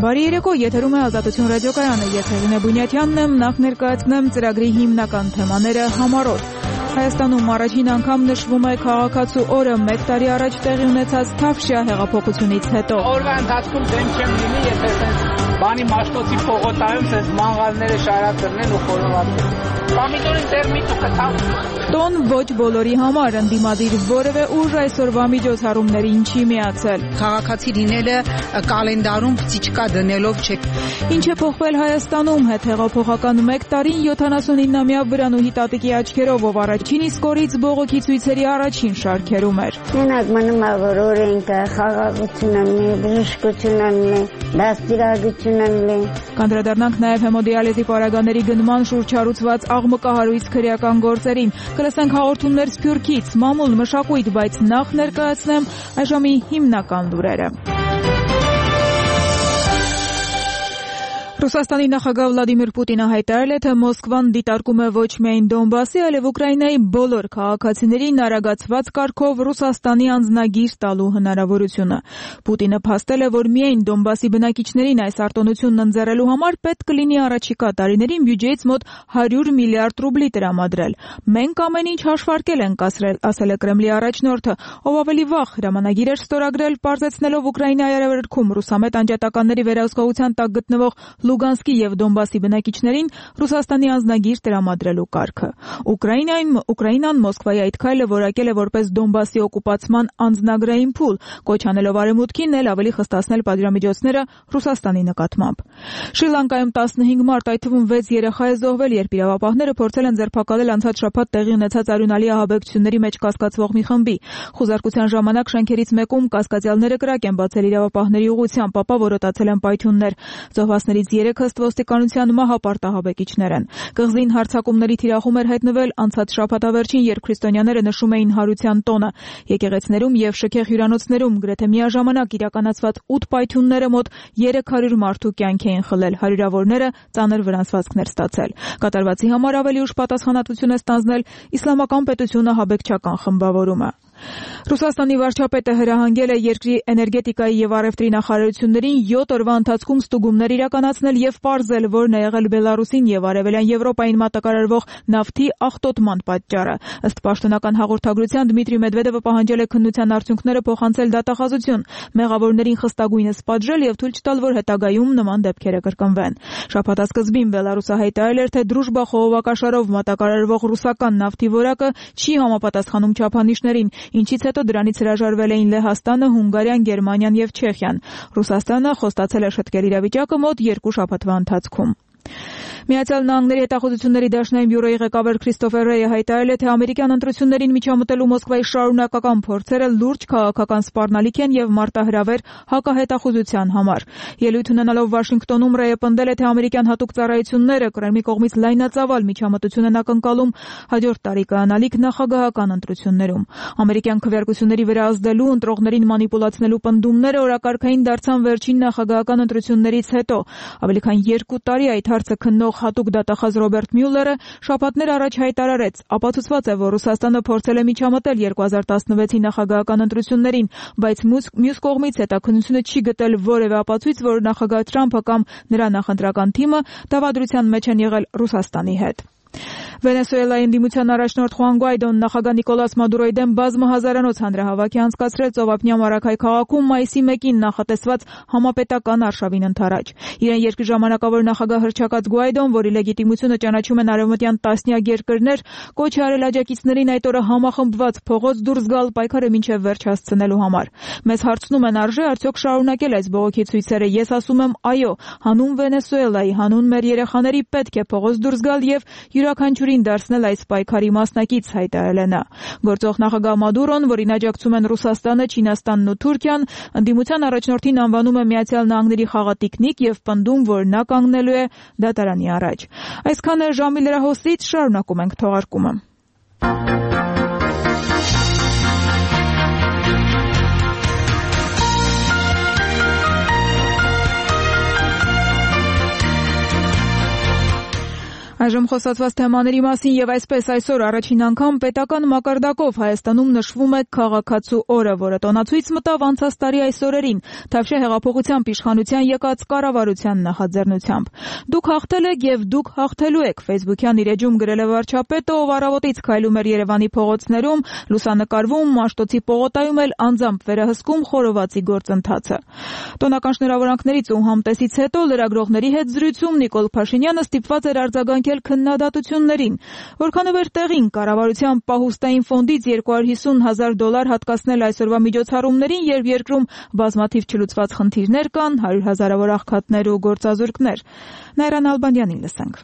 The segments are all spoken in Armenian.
Բարի երեկո, եթերում է Ազատություն ռադիոկայանը, ես Հեղինե Բունյատյանն եմ, նախ ներկայացնեմ ծրագրի հիմնական թեմաները համառոտ։ Հայաստանում առաջին անգամ նշվում է քաղաքացու օրը 1 տարի առաջ տեղի ունեցած Թավշյա հեղափոխությունից հետո։ Օրվա ընթացքում դեմ չեմ լինի, եթե այսպես բանի մաշտոցի փողոտայում այս մանգալները շարադրեն ու խորովածեն։ Պամիդորին դեռ մի տուփ կտամ։ Տոն ոչ բոլորի համար ընդդիմադիր որևէ ուժ այսօրվա միջոցառումներին չի միացել։ Քաղաքացի լինելը կալենդարում ցիչկա դնելով չէ։ Ինչ է փոխվել Հայաստանում հետ հեղափոխական 1 տարին 79-ամյա Վրանուհի տատիկի աչքերով, ով առաջին իսկ օրից բողոքի ցույցերի առաջին շարքերում էր։ Մենակ մնում է, որ օրենքը, խաղաղությունն է, բժշկությունն է, դաստիարակությունն է։ Կանդրադառնանք նաև հեմոդիալիզի պարագաների գնման շուրջ հարուցված աղմկահարույց քրեական գործերին։ Կլսենք հաղորդումներ Սփյուռքից, մամուլ, մշակույթ, բայց նախ ներկայացնեմ այժմի հիմնական լուրերը։ Ռուսաստանի նախագահ Վլադիմիր Պուտինը հայտարարել է, թե Մոսկվան դիտարկում է ոչ միայն Դոնբասի, այլև Ուկրաինայի բոլոր քաղաքացիներին արագացված կարգով Ռուսաստանի անձնագիր տալու հնարավորությունը։ Պուտինը փաստել է, որ միայն Դոնբասի բնակիչներին այս արտոնությունն ընձեռելու համար պետք կլինի առաջիկա տարիներին բյուջեից մոտ 100 միլիարդ ռուբլի տրամադրել։ Մենք ամեն ինչ հաշվարկել ենք, ասել է Կրեմլի առաջնորդը, ով ավելի վաղ հրամանագիր էր ստորագրել, պարզեցնելով Ուկրաինայի արևելքում ռուսամետ անջատականների վերահսկողության տակ գտնվող Լուգանսկի եւ Դոնբասի բնակիչներին Ռուսաստանի անձնագիր տրամադրելու կարգը։ Ուկրաինան Մոսկվայի այդ քայլը որակել է որպես Դոնբասի օկուպացման անձնագրային փուլ, կոչ անելով արևմուտքին էլ ավելի խստացնել պատժամիջոցները Ռուսաստանի նկատմամբ։ Շրի Լանկայում 15 մարտ, այդ թվում 6 երեխա է զոհվել, երբ իրավապահները փորձել են ձերբակալել անցած շաբաթ տեղի ունեցած արյունալի ահաբեկչությունների մեջ կասկածվող մի խմբի։ Խուզարկության ժամանակ շենքերից մեկում կասկածյալները կրակ են բացել իրավապահների ուղղությամբ, ապա որոտացել են պայթյուններ։ Զոհվածներից 3 ըստ ոստիկանության մահապարտահաբեկիչներ են։ Կղզին հարձակումների թիրախում էր հայտնվել անցած շաբաթավերջին, երբ քրիստոնյաները նշում էին հարության տոնը։ Եկեղեցիներում եւ շքեղ հյուրանոցներում գրեթե միաժամանակ իրականացված 8 պայթյունները մոտ 300 մարդու կյանք էին խլել, հարյուրավորները ծանր վնասվածքներ ստացել։ Կատարվածի համար ավելի ուշ պատասխանատվություն է ստանձնել Իսլամական պետությունը ահաբեկչական խմբավորումը։ Ռուսաստանի վարչապետը հրահանգել է երկրի էներգետիկայի եւ առևտրի նախարարություններին 7 օրվա ընթացքում ստուգումներ իրականացնել եւ պարզել, որն է եղել Բելարուսին եւ Արևելյան Եվրոպային մատակարարվող նավթի աղտոտման պատճառը։ Ըստ պաշտոնական հաղորդագրության Դմիտրի Մեդվեդևը պահանջել է քննության արդյունքները փոխանցել դատախազություն, մեղավորներին խստագույնս պատժել եւ թույլ չտալ, որ հետագայում նման դեպքերը կրկնվեն։ Շաբաթասկզբին Բելարուսը հայտարարել էր, թե Դրուժբա խողովակաշարով մատակարարվող ռուսական նավթի որակը չի համապատասխանում չափանիշներին, ինչից հետո դրանից հրաժարվել էին Լեհաստանը, Հունգարիան, Գերմանիան եւ Չեխիան։ Ռուսաստանը խոստացել է շտկել իրավիճակը մոտ 2 շաբաթվա ընթացքում։ Միացյալ Նահանգների հետախուզությունների դաշնային բյուրոյի ղեկավար Քրիստոֆեր Ռեյը հայտարարել է, թե ամերիկյան ընտրություններին միջամտելու Մոսկվայի շարունակական փորձերը լուրջ քաղաքական սպառնալիք են եւ մարտահրավեր հակահետախուզության համար։ Ելույթ ունենալով Վաշինգտոնում Ռեյը պնդել է, թե ամերիկյան հատուկ ծառայությունները Կրեմլի կողմից լայնածավալ միջամտություն են ակնկալում հաջորդ տարի կայանալիք նախագահական ընտրություններում։ Ամերիկյան քվեարկությունների վրա ազդելու, ընտրողներին մանիպուլացնելու պնդումները օրակարգային դարձան վերջին նախագահական ընտրություններից հետո։ Ավելի քան 2 տարի այդ հարցը քննող հատուկ դատախազ Ռոբերտ Մյուլլերը շաբաթներ առաջ հայտարարեց, ապացուցված է, որ Ռուսաստանը փորձել է միջամտել 2016-ի նախագահական ընտրություններին, բայց մյուս կողմից հետաքննությունը չի գտել որևէ ապացույց, որ նախագահ Թրամփը կամ նրա նախընտրական թիմը դավադրության մեջ են եղել Ռուսաստանի հետ։ Վենեսուելայի ընդդիմության առաջնորդ Խուան Գուայդոն նախագահ Նիկոլաս Մադուրոյի դեմ բազմահազարանոց հանրահավաք է անցկացրել Ծովափնյա Մարաքայ քաղաքում մայիսի 1-ին նախատեսված համապետական արշավին ընդառաջ։ Իրեն երկրի ժամանակավոր նախագահ հռչակած Գուայդոն, որի լեգիտիմությունը ճանաչում են արևմտյան տասնյակ երկրներ, կոչ է արել աջակիցներին այդ օրը համախմբված փողոց դուրս գալ պայքարը մինչև վերջ հասցնելու համար։ Մեզ հարցնում են, արժե արդյոք շարունակել այս բողոքի ցույցերը։ Ես ասում եմ՝ այո, հանուն Վենեսուելայի, հանուն մեր երեխաների պետք է փողոց դուրս գալ եւ յուրաքանչյուրին դարձնել այս պայքարի մասնակից, հայտարարել է նա։ Գործող նախագահ Մադուրոն, որին աջակցում են Ռուսաստանը, Չինաստանն ու Թուրքիան, ընդդիմության առաջնորդին անվանում է Միացյալ Նահանգների խաղատիկնիկ եւ պնդում, որ նա կանգնելու է դատարանի առաջ։ Այսքանը ժամի լրահոսից, շարունակում ենք թողարկումը։ Այժմ խոսածված թեմաների մասին եւ այսպես այսօր առաջին անգամ պետական մակարդակով Հայաստանում նշվում է քաղաքացու օրը, որը տոնացույց մտավ անցած տարի այս օրերին, Թավշյա հեղափոխությամբ իշխանության եկած կառավարության նախաձեռնությամբ։ Դուք հաղթել եք եւ դուք հաղթելու եք, Facebook-յան իր էջում գրել է վարչապետը, ով առավոտից քայլում էր Երևանի փողոցներում, լուսանկարվում, Մաշտոցի պողոտայում էլ անձամբ վերահսկում խորովածի գործընթացը։ Տոնական շնորհավորանքներից ու համտեսից հետո լրագրողների հետ զրույցում Նիկոլ Փաշինյանը ստիպված էր արձագանքել քննադատություններին, որքանով էր տեղին կառավարության պահուստային ֆոնդից $250,000 հատկացնել այսօրվա միջոցառումներին, երբ երկրում բազմաթիվ չլուծված խնդիրներ կան, 100,000-ավոր աղքատներ ու գործազուրկներ։ Նայրան Ալբանդյանին լսենք։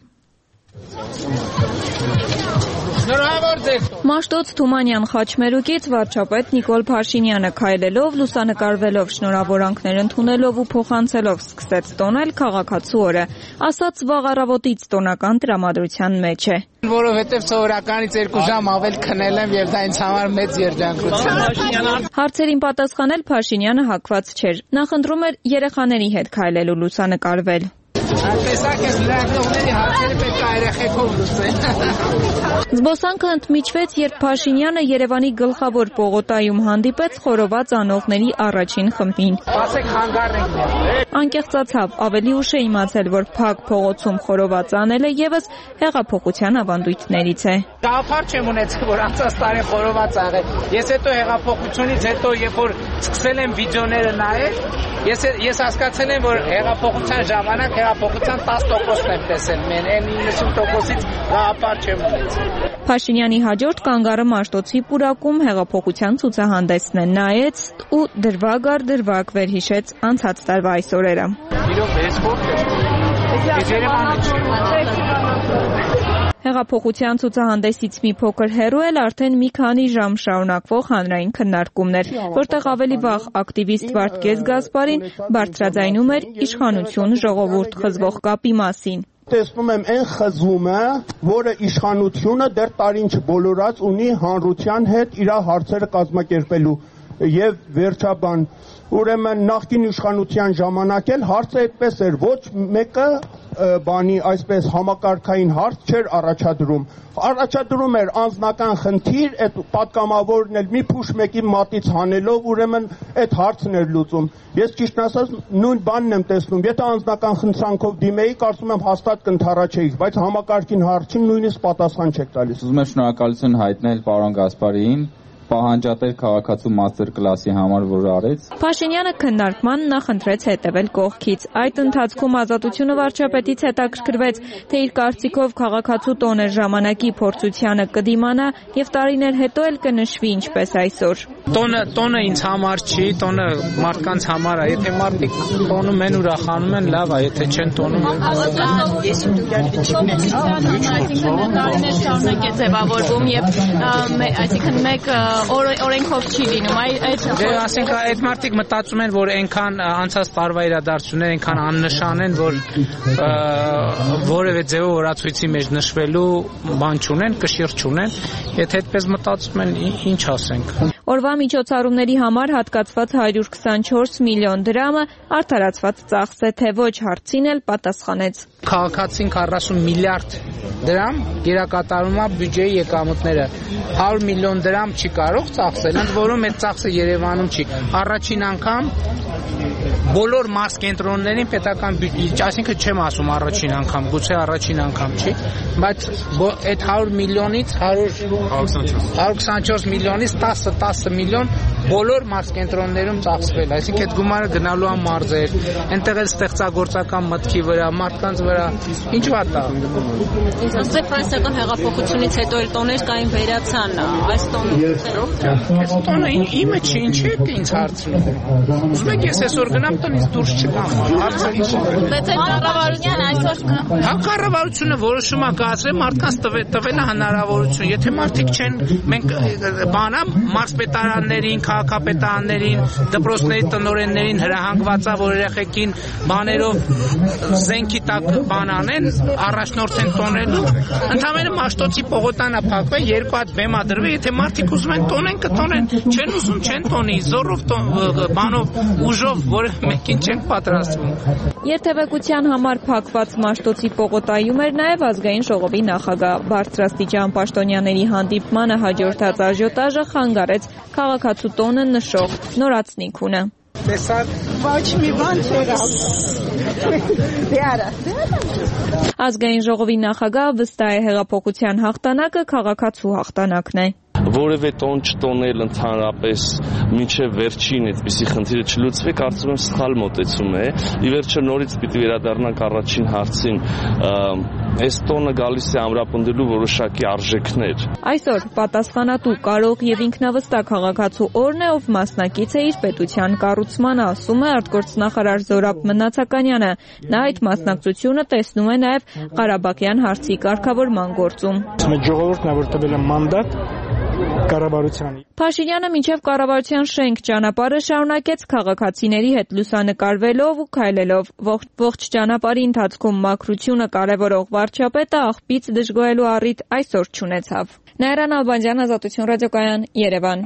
Մաշտոց Թումանյան խաչմերուկից վարչապետ Նիկոլ Փաշինյանը քայլելով, լուսանկարվելով, շնորհավորանքներ ընդունելով ու փոխանցելով սկսեց տոնել քաղաքացու օրը, ասաց վաղ առավոտից տոնական տրամադրության մեջ է։ Որովհետև սովորականից 2 ժամ ավել քնել եմ եւ դա ինձ համար մեծ երջանկություն է։ Հարցերին պատասխանել Փաշինյանը հակված չէր։ Նախընտրում էր երեխաների հետ քայլել ու լուսանկարվել։ Տեսակ ես լրագրողների հարցերը պետք է երեխեքով լուծեն։ Զբոսանքը ընդմիջվեց, երբ Փաշինյանը Երևանի գլխավոր պողոտայում հանդիպեց խորոված անողների առաջին խմբին։ Ասեք հանգարենք դեռ։ Անկեղծացավ, ավելի ուշ է իմացել, որ փակ փողոցում խորոված անելը եւս հեղափոխության ավանդույթներից է։ Գաղափար չեմ ունեցել, որ անցած տարի խորոված աղել։ Ես հետո հեղափոխությունից հետո, երբ որ սկսել եմ վիդեոները նայել, ես հասկացել եմ, որ հեղափոխության ժամանակ հեղափոխության 10%-ն եմ տեսել, մեն 90%-ից գաղափար չեմ ունեցել։ Փաշինյանի հաջորդ կանգառը Մաշտոցի պուրակում հեղափոխության ցուցահանդեսն է, նայեց ու դրվագ առ դրվագ վերհիշեց անցած տարվա այս օրերը։ Իրոք էսպորտ է։ Հեղափոխության ցուցահանդեսից մի փոքր հեռու էլ արդեն մի քանի ժամ շարունակվող հանրային քննարկումներ, որտեղ ավելի վաղ ակտիվիստ Վարդգես Գասպարին բարձրաձայնում էր իշխանություն ժողովուրդ խզվող կապի մասին։ Տեսնում եմ այն խզումը, որը իշխանությունը դեռ տարին չբոլորած ունի հանրության հետ իր հարցերը կազմակերպելու եւ վերջաբան ուրեմն նախկին իշխանության ժամանակ էլ հարցը այդպես էր, ոչ մեկը բանի այսպես համակարգային հարց չէր առաջադրում էր անձնական խնդիր, այդ պատգամավորն էլ մի փուշ մեկի մատից հանելով ուրեմն այդ հարցն էր լուծում։ Ես ճիշտ ասած նույն բանն եմ տեսնում, եթե անձնական խնդրանքով դիմեի, կարծում եմ հաստատ կընդառաջեի, բայց համակարգին հարցին նույնիսկ պատասխան չեք տալիս։ Ուզում եմ շնորհակալություն հայտնել պարոն Գասպարիին, պահանջատեր քաղաքացու մաստեր կլասի համար, որ արեց։ Փաշինյանը քննարկման նախընտրեց հետևել կողքից։ Այդ ընթացքում Ազատությունը վարչապետից հետաքրքրվեց, թե իր կարծիքով քաղաքացու տոնը ժամանակի փորձությանը կդիմանա եւ տարիներ հետո էլ կնշվի ինչպես այսօր։ Տոնը ինձ համար չի, տոնը մարդկանց համար է, եթե մարդիկ տոնում են, ուրախանում են, լավ է, եթե չեն տոնում։ Տարիներ շարունակ է ձևավորվում եւ այսինքն մեկ օրենքով չի լինում, ասենք այդ մարդիկ մտածում են, որ այնքան անցած տարվա իրադարձություններ այնքան աննշան են, որ որևէ ձևով օրացույցի մեջ նշվելու բան չունեն, կշիռ չունեն, եթե այդպես մտածում են, ինչ ասենք։ Օրվա միջոցառումների համար հատկացված 124 միլիոն դրամը արդարացված ծախս է, թե ոչ հարցին էլ պատասխանեց։ Քաղաքացին 40 միլիարդ դրամ գերակատարում է բյուջեի եկամուտները, 100 միլիոն դրամ չի կարող ծախսել, ընդ որում այդ ծախսը Երևանում չի։ Առաջին անգամ բոլոր մարզկենտրոններին պետական բյուջե, այսինքն չեմ ասում առաջին անգամ, գուցե առաջին անգամ չի, բայց այդ 100 միլիոնից 124 միլիոնից 10 միլիոն բոլոր մարզկենտրոններում ծախսվել, այսինքն այդ գումարը գնալու է մարզեր, այնտեղ էլ ստեղծագործական մտքի վրա, մարդկանց վրա, ինչ վատ է։ Ըստ ֆրանսիական հեղափոխությունից հետո էլ տոներ կային վերացան, այս տոնը իմը չի, ինչ է ինձ հարցնում։ Ուզում եք ես այսօր գնամ տնից դուրս չգամ, հարցը ինչ է։ Բայց այդ կառավարության այսօր հա կառավարությունը որոշում է կայացրել մարդկանց տվել է հնարավորություն, եթե մարդիկ չեն, մենք բանա մարզպետարաններին, քաղաքապետարաններին, դպրոցների տնօրեններին հրահանգված է, որ երեխեքին բաներով զենքի տակ բան անեն, առաջնորդ են տոնելու։ Ընդհանրապես Մաշտոցի պողոտանը փակվել, երկու հատ բեմ ա դրվել, եթե մարդիկ ուզում են տոնեն, կտոնեն, չեն ուզում, չեն տոնի, զորով բանով, ուժով, որ մեկին չեն պատրաստվում։ Երթևեկության համար փակված Մաշտոցի պողոտայում էր նաև ազգային ժողովի նախագահ։ Բարձրաստիճան պաշտոնյաների հանդիպմանը հաջորդած աժիոտաժը խանգարեց քաղաքացու տոնը նշող նորածնիքունը։ Ոչ մի բան չէր Ազգային ժողովի նախագահը վստահ է հեղափոխության հաղթանակը քաղաքացու հաղթանակն է։ Որևէ տոն չտոնել ընդհանրապես մինչև վերջին այդպիսի խնդիրը չլուծվի, կարծում եմ սխալ մոտեցում է։ Ի վերջո նորից պիտի վերադառնանք առաջին հարցին, այս տոնը գալիս է ամրապնդելու որոշակի արժեքներ։ Այսօր պատասխանատու, կարող եւ ինքնավստահ քաղաքացու օրն է, ով մասնակից է իր պետության կառուցմանը, ասում է արտգործնախարար Զորաբ Մնացականյանը։ Նա այդ մասնակցությունը տեսնում է նաև Ղարաբաղյան հարցի կարգավորման գործում։ Մեր ժողովուրդն է, որ տվել է մանդատ կառավարությանի։ Փաշինյանը մինչև կառավարության շենք ճանապարհը շարունակեց քաղաքացիների հետ լուսանկարվելով ու քայլելով։ Ողջ ճանապարհի ընթացքում մաքրությունը կարևորող վարչապետը աղբից դժգոհելու առիթ այսօր չունեցավ։ Նաիրան Ալբանդյան, Ազատություն ռադիոկայան, Երևան։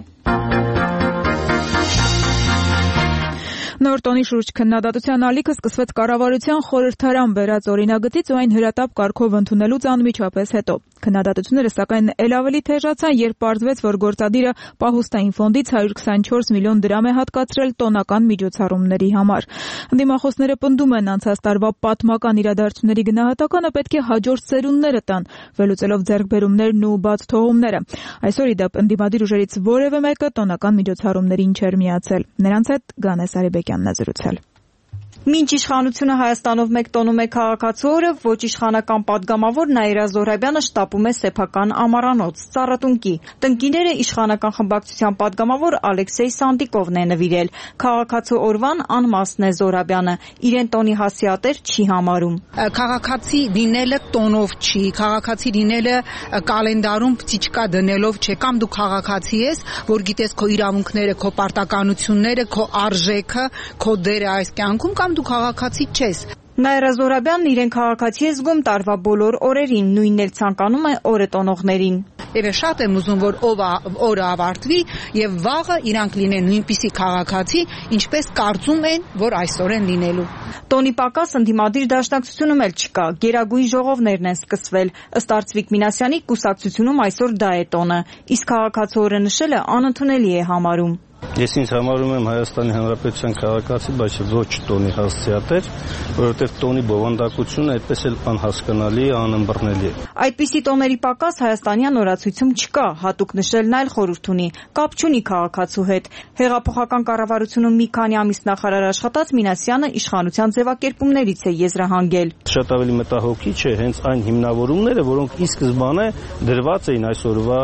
Նոր տոնի շուրջ քննադատության ալիքը սկսվեց կառավարության խորհրդարան բերած օրինագծից ու այն հրատապ կարգով ընդունելուց անմիջապես հետո։ Քննադատությունները սակայն ել ավելի թեժացան, երբ պարզվեց, որ գործադիրը պահուստային ֆոնդից 124 միլիոն դրամ է հատկացրել տոնական միջոցառումների համար։ Ընդդիմախոսները պնդում են, անցած տարվա պատմական իրադարձությունների գնահատականը պետք է հաջորդ սերունդները տան, վերլուծելով ձեռքբերումներն ու բաց թողումները։ Այսօր ի դեպ ընդդիմադիր ուժերից որևէ մեկը տոնական միջոցառումներին չէր միացել։ Նրանց հետ Գանես Արիբեկյանն է զրուցել։ Մինչ իշխանությունը Հայաստանով մեկ տոնում է քաղաքացու օրը, ոչ իշխանական պատգամավոր Նաիրա Զոհրաբյանը շտապում է սեփական ամառանոց Ծառատունկի։ Տնկիները իշխանական խմբակցության պատգամավոր Ալեքսեյ Սանդիկովն է նվիրել։ Քաղաքացու օրվան անմասն է Զոհրաբյանը, իրեն տոնի հասիատեր չի համարում։ Քաղաքացի լինելը տոնով չի, քաղաքացի լինելը կալենդարում պտիչկա դնելով չէ, կամ դու քաղաքացի ես, որ գիտես քո իրավունքները, քո պարտականությունները, քո արժեքը, քո դերը այս կյանքում, կամ դու քաղաքացի չես։ Նաիրա Զոհրաբյանն իրեն քաղաքացի է զգում տարվա բոլոր օրերին, նույնն էլ ցանկանում է օրը տոնողներին։ Եվ շատ եմ ուզում, որ օրը ավարտվի եւ վաղը իրանք լինեն նույնպիսի քաղաքացի, ինչպես կարծում են, որ այսօր են լինելու։ Տոնի պակաս ընդդիմադիր դաշնակցությունում էլ չկա, գերագույն ժողովներն են սկսվել։ Ըստ Արծվիկ Մինասյանի կուսակցությունում այսօր դա է տոնը, իսկ քաղաքացու օրը նշելը անընդունելի է համարում։ Ես ինձ համարում եմ Հայաստանի Հանրապետության քաղաքացի, բայց ոչ տոնի հասցեատեր, որովհետև տոնի բովանդակությունը այդպես էլ անհասկանալի է, անըմբռնելի է։ Այդպիսի տոների պակաս հայաստանյան օրացույցում չկա, հատուկ նշելն այլ խորհուրդ ունի, կապ չունի քաղաքացու հետ։ Հեղափոխական կառավարությունում մի քանի ամիս նախարար աշխատած Մինասյանը իշխանության ձևակերպումներից է եզրահանգել։ Շատ ավելի մտահոգիչ է հենց այն հիմնավորումները, որոնք ի սկզբանե դրված էին այսօրվա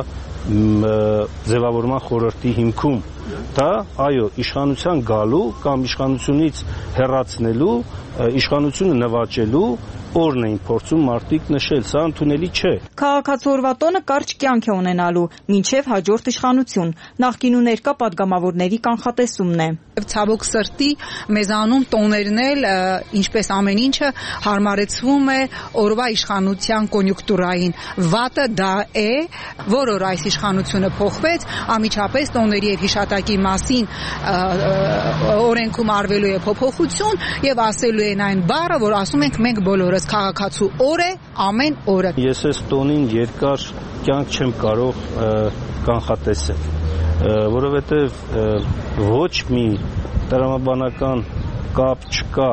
ձևավորման խորհրդի հիմքում։ Դա, այո, իշխանության գալու կամ իշխանությունից հեռացնելու, իշխանությունը նվաճելու օրն էին փորձում մարդիկ նշել, սա ընդունելի չէ։ Քաղաքացու օրվա տոնը կարճ կյանք է ունենալու, մինչև հաջորդ իշխանություն, նախկին ու ներկա պատգամավորների կանխատեսումն է։ Ցավոք սրտի մեզանում տոներն էլ, ինչպես ամեն ինչը, հարմարեցվում է օրվա իշխանության կոնյունկտուրային։ Վատը դա է, որ օր այս իշխանությունը փոխվեց, անմիջապես տոների եւ հիշատակի մասին օրենքում արվելու է փոփոխություն եւ ասելու են այն բառը, որ ասում ենք մենք բոլորս քաղաքացու օր է ամեն օրը։ Ես այս տոնին երկար կյանք չեմ կարող կանխատեսել, որովհետև ոչ մի տրամաբանական կապ չկա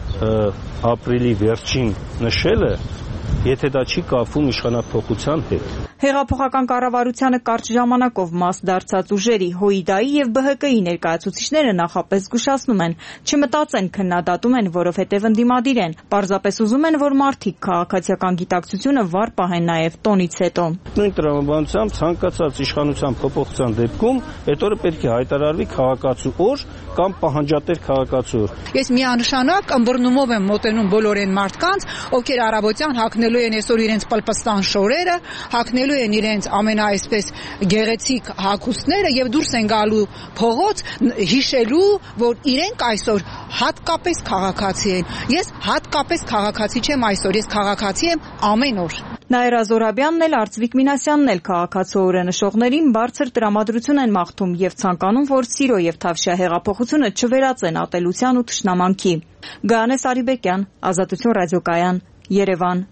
ապրիլի վերջին նշելը, եթե դա չի կապվում իշխանափոխության հետ։ Հեղափոխական կառավարությանը կարճ ժամանակով մաս դարձած ուժերի, ՀՅԴ-ի եւ ԲՀԿ-ի ներկայացուցիչները նախապես զգուշացնում են, չմտածեն քննադատում են, որովհետեւ ընդդիմադիր են, պարզապես ուզում են, որ մարդիկ քաղաքացիական գիտակցությունը վառ պահեն նաեւ տոնից հետո։ Նույն տրամաբանությամբ ցանկացած իշխանության փոփոխության դեպքում այդ օրը պետք է հայտարարվի քաղաքացու օր կամ պահանջատեր քաղաքացու օր։ Ես միանշանակ ըմբռնումով եմ մոտենում բոլոր այն մարդկանց, ովքեր առավոտյան հագնելու են այսօր իրենց պլպստան շորերը, հագնելու թողնելու են իրենց ամենաայսպես գեղեցիկ հագուստները եւ դուրս են գալու փողոց հիշելու, որ իրենք այսօր հատկապես քաղաքացի են։ Ես հատկապես քաղաքացի չեմ այսօր, ես քաղաքացի եմ ամեն օր։ Նաիրա Զոհրաբյանն էլ Արծվիկ Մինասյանն էլ քաղաքացու օրենշողներին բարձր տրամադրություն են մաղթում եւ ցանկանում, որ Սիրո եւ Թավշյա հեղափոխությունը չվերածեն ատելության ու թշնամանքի։ Գայանե Սարիբեկյան, Ազատություն ռադիոկայան, Երևան։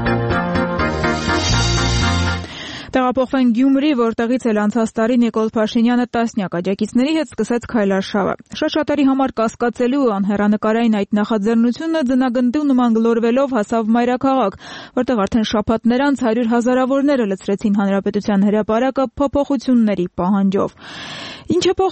Տեղափոխվենք Գյումրի, որտեղից էլ անցած տարի Նիկոլ Փաշինյանը տասնյակ աջակիցների հետ սկսեց քայլարշավը։ Շատերի համար կասկածելու ու անհեռանկարային այդ նախաձեռնությունը ձնագնդու նման գլորվելով հասավ մայրաքաղաք, որտեղ արդեն շաբաթներ անց 100 հազարավորները լցրեցին հանրապետության հրապարակը փոփոխությունների պահանջով։ Ինչ է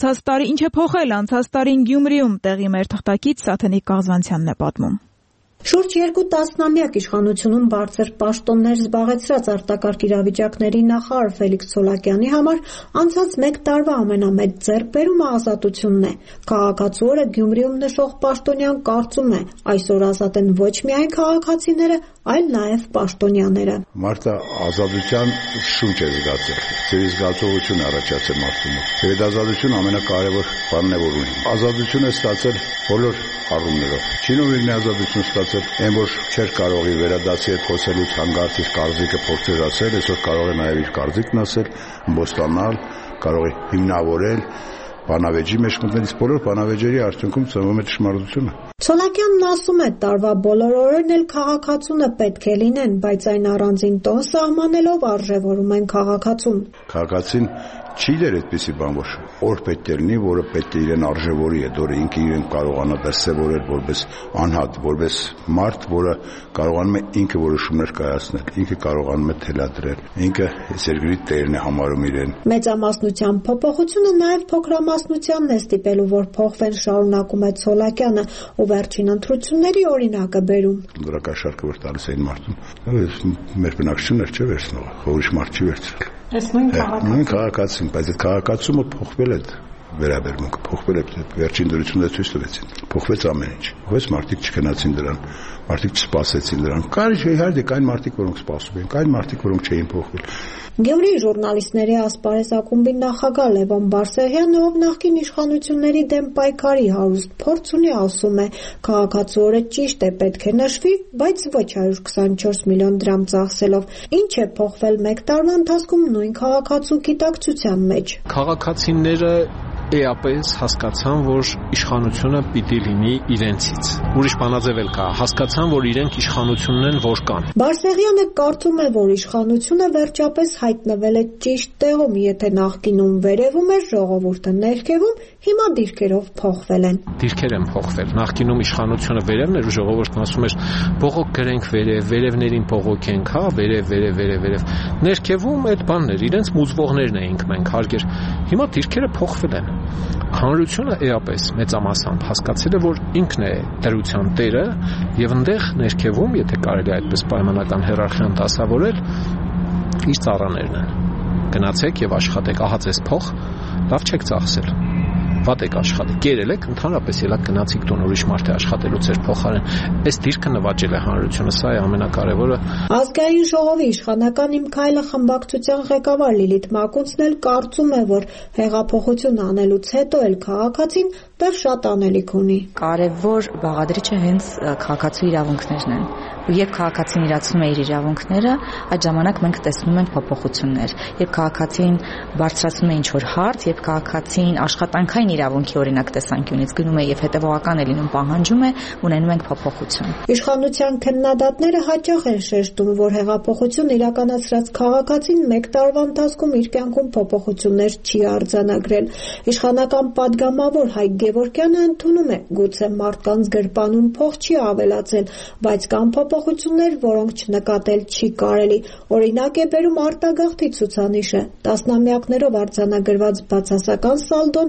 փոխել անցած տարին Գյումրիում, տեղի մեր թղթակից Սաթենիկ Կաղզանցյանն է պատմում։ Շուրջ 2 տասնամյակ իշխանությունում բարձր պաշտոններ զբաղեցրած արտակարգ իրավիճակների նախարար Ֆելիքս Ցոլակյանի համար անցած 1 տարվա ամենամեծ ձեռքբերումը ազատությունն է։ Քաղաքացու օրը Գյումրիում նշող պաշտոնյան կարծում է, այսօր ազատ են ոչ միայն քաղաքացիները, այլ նաև պաշտոնյաները։ Մարդը ազատության շունչ է զգացել, ծերի զգացողություն առաջացել մարդու մոտ։ Այդ ազատությունը ամենակարևոր բանն է, որ ունի։ Ազատություն է ստացել բոլոր առումներով։ Չինովին ազատություն ստացել, այն որ չէր կարող իր վերադասի հետ խոսելու հանգարց իր կարծիքը փորձեր ասել, այսօր կարող է նաև իր կարծիքն ասել, ըմբոստանալ, կարող է հիմնավորել բանավեճի մեջ մտնել, իսկ բոլոր բանավեճերի արդյունքում ծնվում է ճշմարտությունը։ Ցոլակյանն ասում է, տարվա բոլոր օրերն էլ քաղաքացունը պետք է լինեն, բայց այն առանձին տոն սահմանելով արժևորում են քաղաքացուն։ Քաղաքացին չի դեր այդպիսի բան, որ օր պետք է լինի, որը պետք է իրեն արժևորի, այդ օրը ինքը իրեն կարողանա դրսևորել որպես անհատ, որպես մարդ, որը կարողանում է ինքը որոշումներ կայացնել, ինքը կարողանում է թելադրել, ինքը երկրի տերն է համարում իրեն։ Մեծամասնության փոփոխությունը նաև փոքրամասնությանն է ստիպելու, որ փոխվեն, շարունակում է Ցոլակյանը, ու վերջին ընտրությունների օրինակը բերում։ Դրակաշարքը որ տալիս էին մարդուն, մեր բնակչություններ չէ վերցնողը, ուրիշ մարդ չի վերցրել։ Նույն քաղաքացին, բայց այդ քաղաքացումը փոխվել է վերաբերմունքը, փոխվել է վերջին դրությունները ցույց տվեցին, փոխվեց ամեն ինչ, փոխվեց մարդիկ չգնացին դրան, մարդիկ չսպասեցին դրան, կար իհարկե կային մարդիկ, որոնք սպասում էին, կային մարդիկ, որոնք չէին փոխվել։ Գյումրի ժուրնալիստների ասպարեզ ակումբի նախագահ Լևոն Բարսեղյանը, ով նախկին իշխանությունների դեմ պայքարի հարուստ փորձ ունի, ասում է, քաղաքացու օրը ճիշտ է պետք է նշվի, բայց ոչ 124 միլիոն դրամ ծախսելով։ Ինչ է փոխվել 1 տարվա ընթացքում նույն քաղաքացու գիտակցության մեջ։ Քաղաքացիները էապես հասկացան, որ իշխանությունը պիտի լինի իրենցից։ Ուրիշ բանաձև էլ կա, հասկացան, որ իրենք իշխանությունն են, որ կան։ Բարսեղյանը կարծում է, որ իշխանությունը վերջապես հայտնվել է ճիշտ տեղում, եթե նախկինում վերևում էր, ժողովուրդը ներքևում, հիմա դիրքերով փոխվել են։ Դիրքեր են փոխվել։ Նախկինում իշխանությունը վերևն էր ու ժողովուրդն ասում էր՝ բողոք գրենք վերև, վերևներին բողոքենք, հա, վերև։ Ներքևում այդ բանն էր, իրենց մուծվողներն էինք մենք, հարգեր։ Հիմա դիրքերը փոխվել են։ Հանրությունը էապես մեծամասամբ հասկացել է, որ ինքն է դրության տերը եւ այնտեղ ներքևում, եթե կարելի է այդպես պայմանական հիերարխիան դասավորել, իր ծառաներն են։ Գնացեք եւ աշխատեք, ահա ձեզ փող, լավ չեք ծախսել։ Վատ եք աշխատել, կերել եք, ընդհանրապես ելակ գնացիք տուն, ուրիշ մարդ է աշխատելու ձեր փոխարեն։ Այս դիրքը նվաճել է հանրությունը, սա է ամենակարևորը։ Ազգային ժողովի իշխանական Իմ քայլը խմբակցության ղեկավար Լիլիթ Մակունցն էլ կարծում է, որ հեղափոխություն անելուց հետո էլ քաղաքացին դեռ շատ անելիք ունի։ Կարևոր բաղադրիչը հենց քաղաքացու իրավունքներն են։ Ու երբ քաղաքացին իրացնում է իր իրավունքները, այդ ժամանակ մենք տեսնում ենք փոփոխություններ։ Երբ քաղաքացին բարձրացնում է ինչ-որ հարց, երբ քաղաքացին աշխատանքային իրավունքի օրինակ տեսանկյունից գնում է եւ հետեւողական է լինում, պահանջում է, ունենում ենք փոփոխություն։ Իշխանության քննադատները հաճախ են շեշտում, որ հեղափոխություն իրականացրած քաղաքացին 1 տարվա ընթացքում իր կյանքում փոփոխություններ չի արձանագրել։ Իշխանական падգամավոր Հայկ Գևորգյանը ընդունում է, գուցե մարդկանց գրպանում փող չի ավելացել, բայց կան փոփոխություններ, որոնք չնկատել չի կարելի։ Օրինակ է բերում արտագաղթի ցուցանիշը։ Տասնամյակներով արձանագրված բացասական սալդոն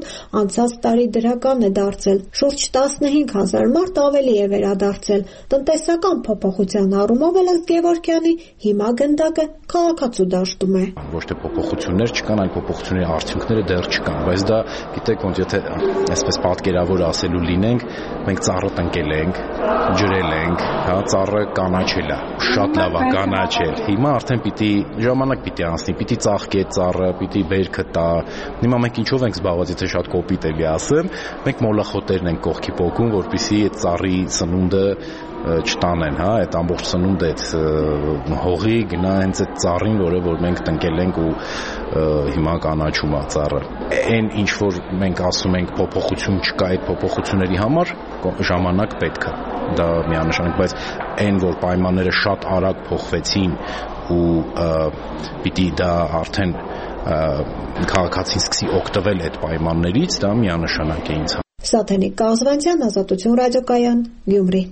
անցած տարի դրական է դարձել։ Շուրջ 15,000 մարդ ավելի է վերադարձել։ Տնտեսական փոփոխության առումով Ելս Գևորգյանի հիմա գնդակը քաղաքացու դաշտում է։ Ոչ թե փոփոխություններ չկան, այլ փոփոխությունների արդյունքները դեռ չկան, բայց դա գիտեք ոնց եթե այսպես պատկերավոր ասելու լինենք, մենք ծառը տնկել ենք, ջրել ենք, հա, ծառը կանաչել է, շատ լավ է կանաչել։ Հիմա արդեն պիտի ժամանակ պիտի անցնի, պիտի ծաղկի ծառը, պիտի բերքը տա։ Հիմա մենք ինչով ենք զբաղված, եթե շատ կոպիտ էլի ասեմ, մենք մոլախոտերն ենք կողքի պոկում, որպեսզի այդ ծառի սնունդը չտանեն, հա, այդ ամբողջ սնունդը այդ հողի գնա հենց այդ ծառին, որ մենք տնկել ենք ու հիմա կանաչում է ծառը։ Այն ինչ որ մենք ասում ենք փոփոխություն չկա, այդ փոփոխությունների համար ժամանակ պետք է։ Դա միանշանակ, բայց այն որ պայմանները շատ արագ փոխվեցին ու պիտի դա արդեն քաղաքացին սկսի օգտվել այդ պայմաններից, դա միանշանակ է ինձ։ Սաթենիկ Կազվանցյան, Ազատություն ռադիոկայան, Գյումրի։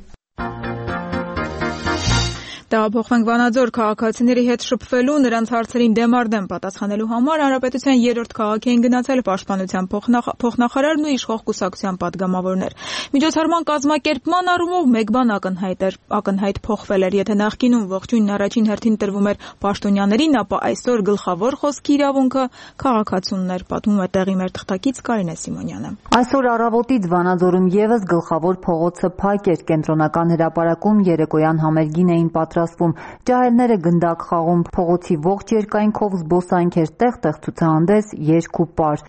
Տեղափոխվենք Վանաձոր քաղաքացիների հետ շփվելու, նրանց հարցերին դեմարդեմ պատասխանելու համար Հանրապետության 3-րդ քաղաքի են գնացել Պաշտպանության փոխնախարարն ու իշխող կուսակցության պատգամավորներ։ Միջոցառման կազմակերպման առումով մեկ բան ակնհայտ փոխվել էր, եթե նախկինում ողջույնն առաջին հերթին տրվում էր պաշտոնյաներին, ապա այսօր գլխավոր խոսքի իրավունքը քաղաքացունն էր, պատմում է տեղի մեր թղթակից Կարինե Սիմոնյանը։ Այսօր առավոտից Վանաձորում եւս գլխավոր փողոցը փակ էր, կենտրոնական հրապարակում երեկոյան համերգին էին պատրաստվում, ջահելները գնդակ խաղում, փողոցի ողջ երկայնքով զբոսանք էր, տեղ-տեղ ցուցահանդես, երգ ու պար։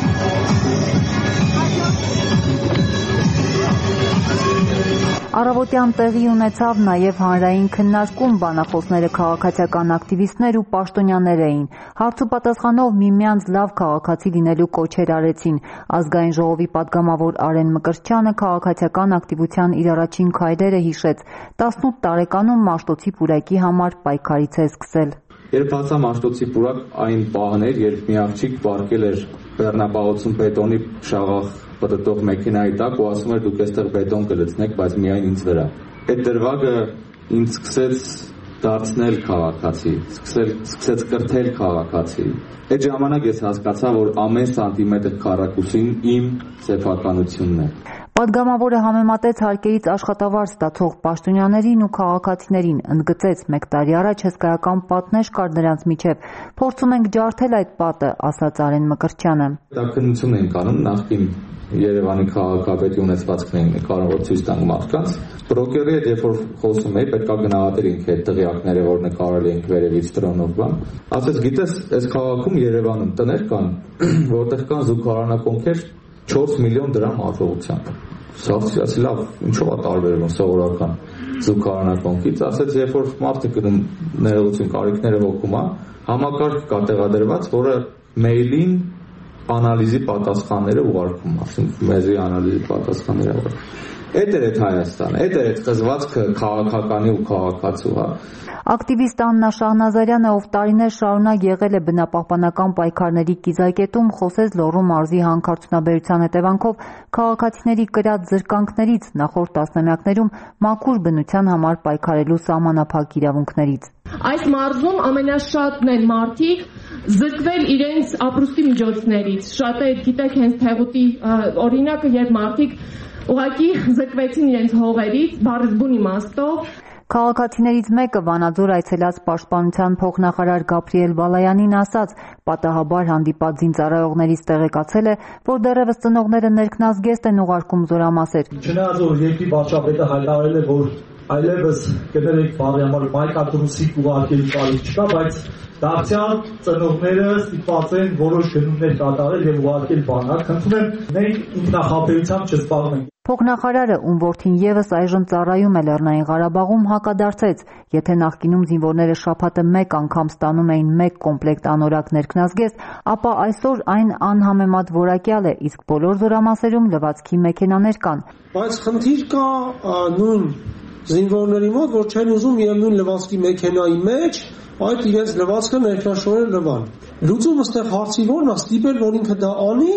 Առավոտյան տեղի ունեցավ նաև հանրային քննարկում, բանախոսները քաղաքացիական ակտիվիստներ ու պաշտոնյաներ էին։ Հարց ու պատասխանով միմյանց լավ քաղաքացի լինելու կոչեր արեցին։ Ազգային ժողովի պատգամավոր Արեն Մկրտչյանը քաղաքացիական ակտիվության իր առաջին քայլերը հիշեց։ 18 տարեկանում Մաշտոցի պուրակի համար պայքարից է սկսել։ Երբ բացա Մաշտոցի պուրակ, այն պահն էր, երբ մի աղջիկ պառկել էր Բեռնապահոցում բետոնի շաղախ պտտող մեքենայի տակ ու ասում էր դուք այստեղ բետոն կլցնեք, բայց միայն ինձ վրա։ Այդ դրվագը ինձ սկսեց դարձնել քաղաքացի, սկսեց կրթել քաղաքացի։ Այդ ժամանակ ես հասկացա, որ ամեն սանտիմետր քառակուսին իմ սեփականությունն է։ Պատգամավորը համեմատեց հարկերից աշխատավարձ ստացող պաշտոնյաներին ու քաղաքացիներին, ընդգծեց մեկ տարի առաջ հսկայական պատնեշ կար նրանց միջև։ Փորձում ենք ջարդել այդ պատը, ասաց Արեն Մկրտչյանը։ Հետաքննություն ենք անում նախկին Երևանի քաղաքապետի ունեցվածքն էին կարող ցույց տանք մարդկանց։ Բրոկերի հետ երբ որ խոսում էի, պետք է գնահատեինք այդ տղյակները, որ նկարել ենք վերևից տրոնով բան։ Ասեց, գիտես, այս քաղաքում Երևանում տներ կան, որտեղ կան զուգարանակոնքեր 4 միլիոն դրամ արժողությամբ։ Սաղցիացի լավ, ինչով է տարբերվում սովորական զուգարանակոնքից։ Ասեց, երբ որ մարդը գնում ներողություն կարիքները հոգում է, համակարգ կա տեղադրված, որը մեյլին անալիզի պատասխանները ուղարկում, ասենք մեզի անալիզի պատասխանները ուղարկում։ Այդ էր այդ Հայաստանը, այդ էր այդ խզվածքը քաղաքականի ու քաղաքացու, հա։ Ակտիվիստ Աննա Շահնազարյանը, ով տարիներ շարունակ եղել է բնապահպանական պայքարների կիզակետում, խոսեց Լոռու մարզի հանքարդյունաբերության հետևանքով քաղաքացիների կրած զրկանքներից, նախորդ տասնամյակներում մաքուր բնության համար պայքարելու սահմանափակ իրավունքներից։ Այս մարզում ամենաշատն են մարդիկ զրկվել իրենց ապրուստի միջոցներից։ Շատ է, գիտեք, հենց Թեղուտի օրինակը, երբ մարդիկ ուղղակի զրկվեցին իրենց հողերից, բարձբուն իմաստով։ Քաղաքացիներից մեկը Վանաձոր այցելած պաշտպանության փոխնախարար Գաբրիել Բալայանին ասաց, պատահաբար հանդիպած զինծառայողներից տեղեկացել է, որ դեռևս ծնողները ներքնազգեստ են ուղարկում զորամասեր։ Չնայած որ երկրի վարչապետը հայտարարել է, որ այլևս կներեք բարի համար մայկադրուսի ուղարկելու կարիք չկա, բայց դարձյալ ծնողները ստիպված են որոշ գնումներ կատարել եւ ուղարկել բանակ։ Խնդրում եմ, մենք ինքնախապեյությամբ չզբաղվենք։ Փոխնախարարը, ում որդին եւս այժմ ծառայում է Լեռնային Ղարաբաղում, հակադարձեց, եթե նախկինում զինվորները շաբաթը մեկ անգամ ստանում էին 1 կոմպլեկտ անորակ ներքնազգեստ, ապա այսօր այն անհամեմատ որակյալ է, իսկ բոլոր զորամասերում լվացքի մեքենաներ կան։ Բայց խնդիր կա նույն զինվորների մոտ, որ չեն ուզում նույն լվացքի մեքենայի մեջ այդ իրենց լվացքը ներքնաշորերը լվան։ Լուծումը ստեղ հարցի որն է, ստիպել որ ինքը դա անի,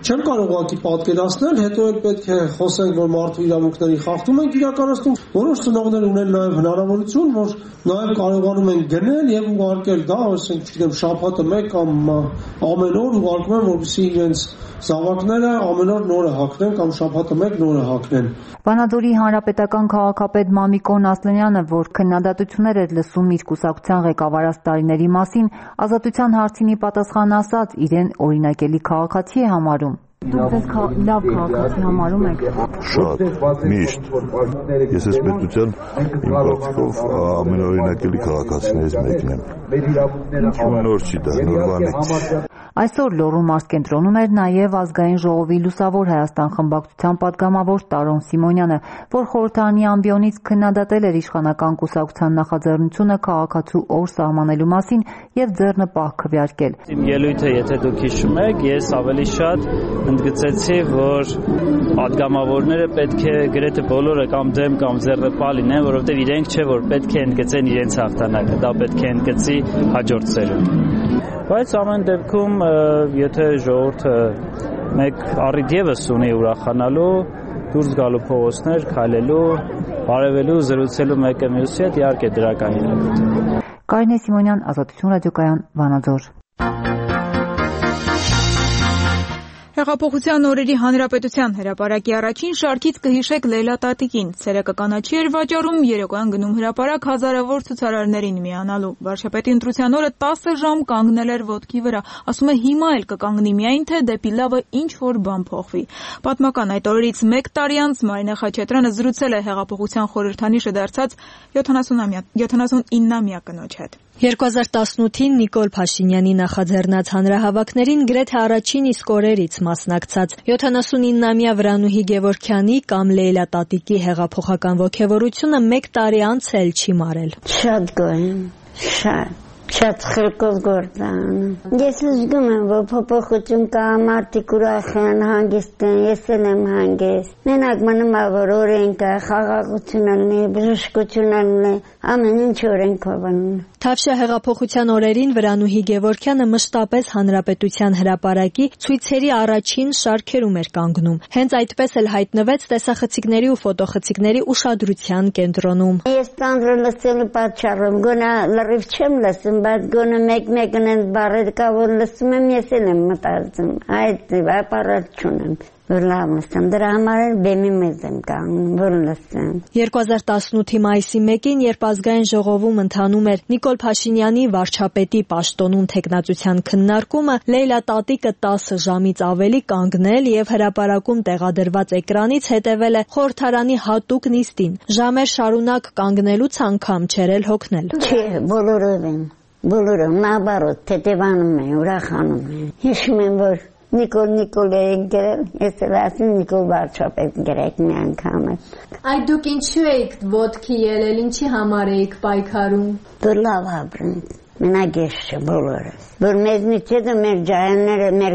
չեմ կարող ուղղակի պատկերացնել, հետո էլ պետք է խոսենք, որ մարդու իրավունքների խախտում ենք իրականացնում։ Որոշ ծնողներ ունեն նաև հնարավորություն, որ նաև կարողանում են գնել եւ ուղարկել դա, ասենք, չգիտեմ, շաբաթը մեկ կամ ամեն օր ուղարկում են, որպեսզի իրենց զավակները ամեն օր նորը հագնեն կամ շաբաթը մեկ նորը հագնեն։ Վանաձորի հանրապետական քաղաքապետ Մամիկոն Ասլանյանը, որ քննադատություններ էր լսում իր կուսակցության ղեկավարած տարիների մասին, Ազատության հարցինի պատասխան ասաց, իրեն օրինակելի քաղաքացի է համարում։ Դուք լավ քաղաքացի համարում եք։ Շատ, միշտ։ Ես այս պետության իմ կարծիքով ամենաօրինակելի քաղաքացիներից մեկն եմ։ Նոր չի դա, նորմալ։ Այսօր Լոռու մարզկենտրոնում էր նաև Ազգային ժողովի Լուսավոր Հայաստան խմբակցության պատգամավոր Տարոն Սիմոնյանը, որ խորհրդարանի ամբիոնից քննադատել էր իշխանական կուսակցության նախաձեռնությունը քաղաքացու օր սահմանելու մասին եւ ձեռնպահ քվեարկել։ Իմ ելույթը, եթե դուք հիշում եք, ես ավելի շատ ընդգծեցի, որ պատգամավորները պետք է գրեթե բոլորը կամ դեմ կամ ձեռնպահ լինեն, որովհետեւ իրենք չէ որ պետք է ընդգծեն իրենց հաղթանակը, դա պետք է ընդգծի հաջորդ սերունդը։ Բայց ամեն դեպքում, եթե ժողովուրդը մեկ առիթ եւս ունի ուրախանալու, դուրս գալու փողոցներ, քայլելու, բարևելու, զրուցելու մեկը մյուսի հետ, իհարկե դրական իրավունք։ Կարինե Սիմոնյան, Ազատություն ռադիոկայան, Վանաձոր։ Հեղափոխության օրերի հանրապետության հրապարակի առաջին շարքից կհիշեք Լեյլա Տատիկին։ Ցերեկը կանաչի էր վաճառում, երեկոյան գնում հրապարակ հազարավոր ցուցարարներին միանալու։ Վարչապետի ընտրության օրը 10 ժամ կանգնել էր ոտքի վրա։ Ասում է հիմա էլ կկանգնի, միայն թե դեպի լավը ինչ որ բան փոխվի։ Պատմական այդ օրերից 1 տարի անց Մարինե Խաչատրյանը զրուցել է հեղափոխության խորհրդանիշը դարձած 79-ամյա կնոջ հետ։ 2018-ին Նիկոլ Փաշինյանի նախաձեռնած հանրահավաքներին գրեթե առաջին իսկ օրերից մասնակցած 79-ամյա Վրանուհի Գևորգյանի կամ Լեյլա Տատիկի հեղափոխական ոգևորությունը 1 տարի անց էլ չի մարել։ Շատ գոհ եմ, շատ խելքով գործ անում։ Ես զգում եմ, որ փոփոխություն կա, մարդիկ ուրախ են, հանգիստ են, ես էլ եմ հանգիստ։ Մենակ մնում է, որ օրենքը, խաղաղությունը լինի, բժշկությունը լինի, ամեն ինչ օրենքով լինի։ Թավշյա հեղափոխության օրերին Վրանուհի Գևորգյանը մշտապես հանրապետության հրապարակի ցույցերի առաջին շարքերում էր կանգնում։ Հենց այդպես էլ հայտնվեց տեսախցիկների ու ֆոտոխցիկների ուշադրության կենտրոնում։ Ես տանձրը լսելու պատճառով գոնե լրիվ չեմ լսում, բայց գոնե մեկ-մեկն են բառեր կա, որ լսում եմ, ես էլ եմ մտածում։ Այդ ապարատ չունեմ։ Որ լավ լսեմ, դրա համար էլ բեմի մեզ եմ կանգնում, որ լսեմ։ 2018-ի մայիսի 1-ին, երբ ազգային ժողովում ընթանում էր Նիկոլ Փաշինյանի վարչապետի պաշտոնուն թեկնածության քննարկումը, Լեյլա Տատիկը 10 ժամից ավելի կանգնել եւ հրապարակում տեղադրված էկրանից հետևել է խորհրդարանի հատուկ նիստին։ Ժամեր շարունակ կանգնելուց անգամ չէր էլ հոգնել։ Չէ, բոլորով եմ, наоборот, հետևանում են, ուրախանում են։ Հիշում եմ, որ Նիկոլ էին գրել, ես էլ ասում Նիկոլ վարչապետ գրեք մի անգամ։ Այդ դուք ինչու եք ոտքի ելել, ինչի համար էիք պայքարում։ Որ լավ ապրենք, մենակ ես չէ բոլորս։ Որ մեզնից հետո մեր ջահելները, մեր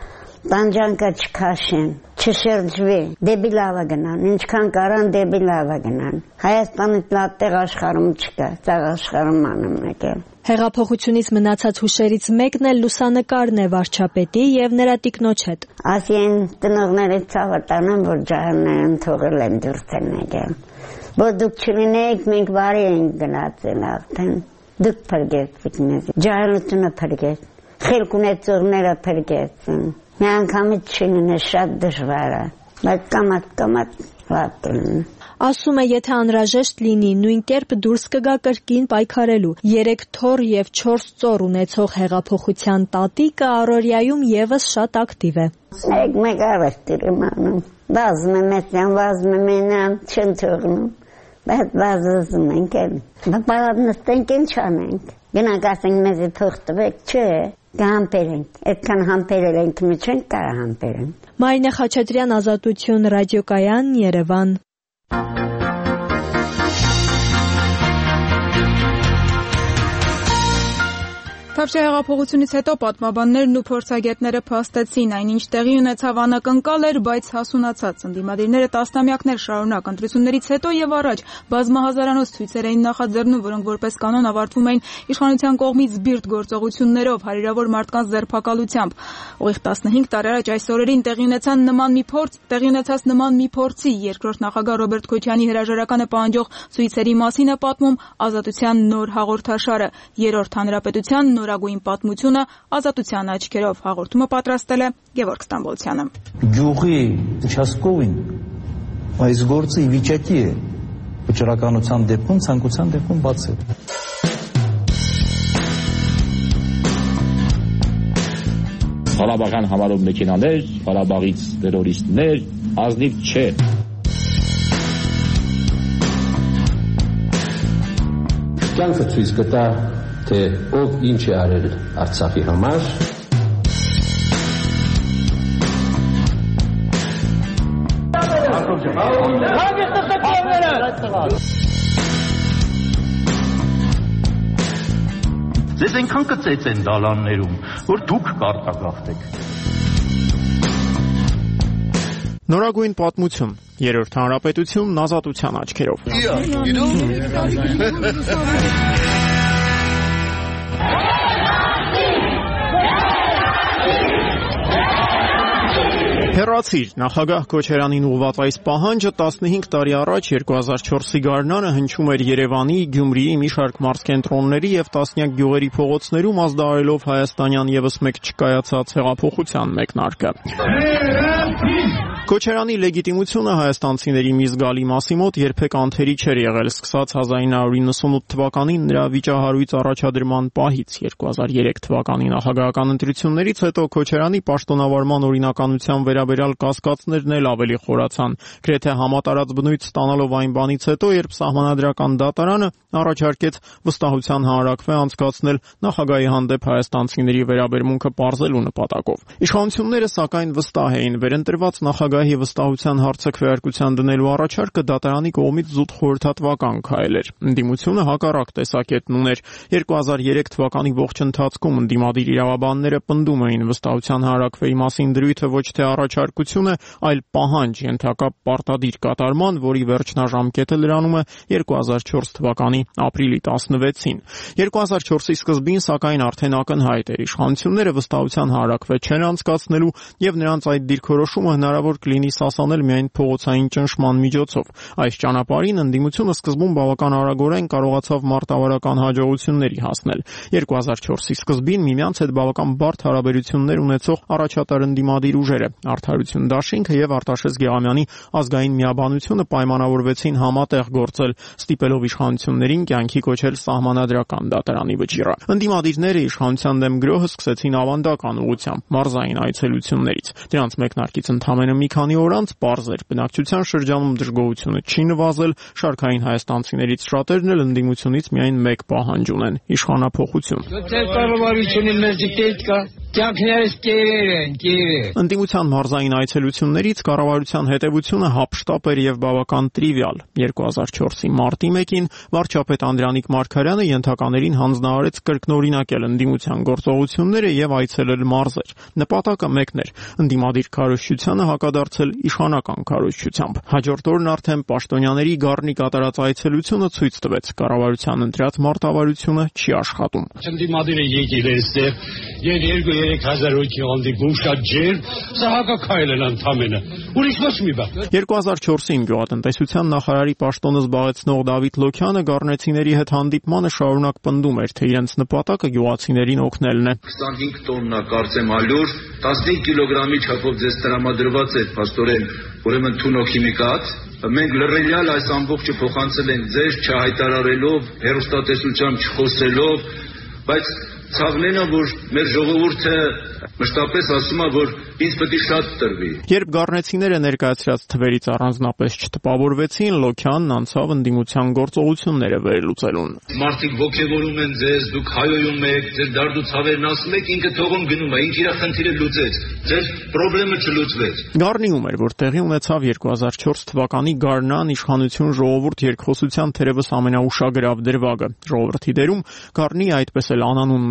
տանջանքը չքաշեն, չշրջվի, դեպի լավը գնան, ինչքան կարան դեպի լավը գնան։ Հայաստանից լավ տեղ աշխարհում չկա, ցավ աշխարհում անում եկել։ Հեղափոխությունից մնացած հուշերից մեկն էլ լուսանկարն է վարչապետի եւ նրա տիկնոջ հետ։ Ասեն տնողները ցավը տանան, որ ջահելներն թողել են դուրս են եկել։ Որ դուք չլինեիք, մենք բարի ենք գնացել արդեն։ Դուք փրկեցիք մեզ։ Ջահելությունը փրկեց։ Խելք ունեցողները փրկեցին։ Մի անգամից չլինի շատ դժվար է, բայց կամած լավ է։ Ասում է, եթե անհրաժեշտ լինի, նույն կերպ դուրս կգա կրկին պայքարելու։ 3 թոռ եւ 4 ծոր ունեցող հեղափոխության տատիկը առօրյայում եւս շատ ակտիվ է։ Մեկ արվեստիր եմ անում։ Վազում եմ, չեն թողնում, բայց վազում ենք էլ։ Բայց նստենք ինչ անենք։ Գնանք ասենք մեզ թող տվեք, չէ։ Կհամբերենք, այդքան համբերել ենք, մի չենք կարող համբերենք։ Մարինե Խաչատրյան, Ազատություն ռադիոկայան, Երևան։ Թավշյա հեղափոխությունից հետո պատմաբաններն ու փորձագետները փաստեցին այն, ինչ տեղի ունեցավ անակնկալ էր, բայց հասունացած։ Ընդդիմադիրները տասնամյակներ շարունակ ընտրություններից հետո եւ առաջ բազմահազարանոց ցույցեր էին նախաձեռնում, որոնք որպես կանոն ավարտվում էին իշխանության կողմից սբիրտ գործողություններով, հարյուրավոր մարդկանց ձերբակալությամբ։ Ուղիղ 15 տարի առաջ այս օրերին տեղի ունեցած նման մի փորձի երկրորդ նախագահ Ռոբերտ Քոչյանի հրաժարականը պահանջող ցույցերի մասին է պատմում Ազատության նոր հաղորդաշարը։ Երրորդ հանրապետության նորագույն պատմությունը ազատության աչքերով հաղորդումը պատրաստել է Գևորգ Ստամբոլցյանը։ Գյուղի участковին այս գործը ի վիճակի է վճռականության դեպքում, ցանկության դեպքում բացել։ Ղարաբաղյան համարով մեքենաներ, Ղարաբաղից տերորիստներ, ազնիվ չէ։ Կյանքը ցույց կտա, թե ով ինչ է արել Արցախի համար։ Ձեզ այնքան կծեց են դալաններում, որ դուք կարտագաղթեք։ Նորագույն պատմություն, երրորդ հանրապետությունն ազատության աչքերով։ Հեռացիր, նախագահ Քոչարյանին ուղղված այս պահանջը 15 տարի առաջ 2004-ի գարնանը հնչում էր Երևանի, Գյումրիի մի շարք մարզկենտրոնների եւ տասնյակ գյուղերի փողոցներում ազդարելով հայաստանյան եւս մեկ չկայացած հեղափոխության մեկնարկը։ Քոչարյանի լեգիտիմությունը հայաստանցիների մի զգալի մասի մոտ երբեք անթերի չէր եղել, սկսած 1998 թվականին նրա վիճահարույց առաջադրման պահից։ 2003 թվականի նախագահական ընտրություններից հետո Քոչարյանի պաշտոնավարման օրինականության վերաբերյալ կասկածներն էլ ավելի խորացան, գրեթե համատարած բնույթ ստանալով այն բանից հետո, երբ Սահմանադրական դատարանը առաջարկեց վստահության հանրաքվե անցկացնել նախագահի հանդեպ հայաստանցիների վերաբերմունքը պարզելու նպատակով։ Իշխանությունները սակայն վստահ էին, վերընտրված նախագահի վստահության հարցը քվեարկության դնելու առաջարկը դատարանի կողմից զուտ խորհրդատվական քայլ էր։ Ընդդիմությունը հակառակ տեսակետն ուներ։ 2003 թվականի ողջ ընթացքում ընդդիմադիր իրավաբանները պնդում էին վստահության հանրաքվեի մասին դրույթը ոչ թե առաջարկություն է, այլ պահանջ ենթակա պարտադիր կատարման, որի վերջնաժամկետը լրանում է 2004 թվականի ապրիլի 16-ին։ 2004-ի սկզբին սակայն արդեն ակնհայտ էր իշխանությունները վստահության հանրաքվե չեն անցկացնելու եւ նրանց այդ դիրքորոշումը հնարավոր կլինի սասանել միայն փողոցային ճնշման միջոցով։ Այս ճանապարհին ընդդիմությունը սկզբում բավական արագորեն կարողացավ մարտավարական հաջողությունների հասնել։ 2004-ի սկզբին միմյանց հետ բավական բարդ հարաբերություններ ունեցող առաջատար ընդդիմադիր ուժերը Արդարություն դաշինքը եւ Արտաշես Գեղամյանի ազգային միաբանությունը պայմանավորվեցին համատեղ գործել, ստիպելով իշխանություններին կյանքի կոչել Սահմանադրական դատարանի վճիռը։ Ընդդիմադիրները իշխանության դեմ գրոհը սկսեցին ավանդական ուղղությամբ մարզային այցելություններից։ Դրանց մեկնարկից ընդամենը մի քանի օր անց պարզ էր բնակչության շրջանում դժգոհությունը չի նվազել, շարքային հայաստանցիներից շատերն էլ ընդդիմությունից միայն մեկ պահանջ ունեն՝ իշխանափոխություն։ Ընդդիմության մարզային այցելություններից կառավարության հետևությունը հապշտապ էր եւ բավական տրիվիալ։ 2004-ի մարտի 1-ին վարչապետ Անդրանիկ Մարգարյանը ենթականերին հանձնարարեց կրկնօրինակել ընդդիմության գործողությունները եւ այցելել մարզեր։ Նպատակը մեկն էր՝ ընդդիմադիր քարոզչությանը հակադարձել իշխանական քարոզչությամբ։ Հաջորդ օրն արդեն պաշտոնյաների Գառնի կատարած այցելությունը ցույց տվեց՝ կառավարության ընտրած մարտավարությունը չի աշխատում։ Ընդդիմադիրը եկել է այստեղ եւ 2-3 հոգի հանդիպում շատ ջեր, սա հակակայել են ընդամենը։ Ուրիշ ոչ մի բան։ 2004-ին գյուղատնտեսության նախարարի պաշտոնը զբաղեցնող Դավիթ Լոքյանը գառնեցիների հետ հանդիպմանը շարունակ պնդում էր, թե իրենց նպատակը գյուղացիներին օգնելն է։ 25 տոննա կարծեմ ալյուր, 15 կիլոգրամի չափով ձեզ տրամադրված է փաստորեն, ուրեմն թունոքիմիկատ։ Մենք լրելյալ այս ամբողջը փոխանցել ենք ձեզ, չհայտարարելով, հեռուստատեսությամբ չխոսելով, բայց ցավն է, որ մեր ժողովուրդը մշտապես ասում է, որ ինձ պետք է շատ տրվի։ Երբ գառնեցիները ներկայացրած թվերից առանձնապես չտպավորվեցին, Լոքյանն անցավ ընդդիմության գործողությունները վերլուծելուն։ Մարդիկ ոգևորում են ձեզ, դուք հայոյում եք, ձեր դարդու ցավերն ասում եք, ինքը թողում գնում է, ինքը իր խնդիրը լուծեց, ձեր խնդիրը չլուծվեց։ Գառնիում էր, որ տեղի ունեցավ 2004 թվականի Գառնան իշխանություն ժողովուրդ երկխոսության թերևս ամենաուշագրավ դրվագը։ Ժողովրդի դերում Գառնի այդպես էլ անանուն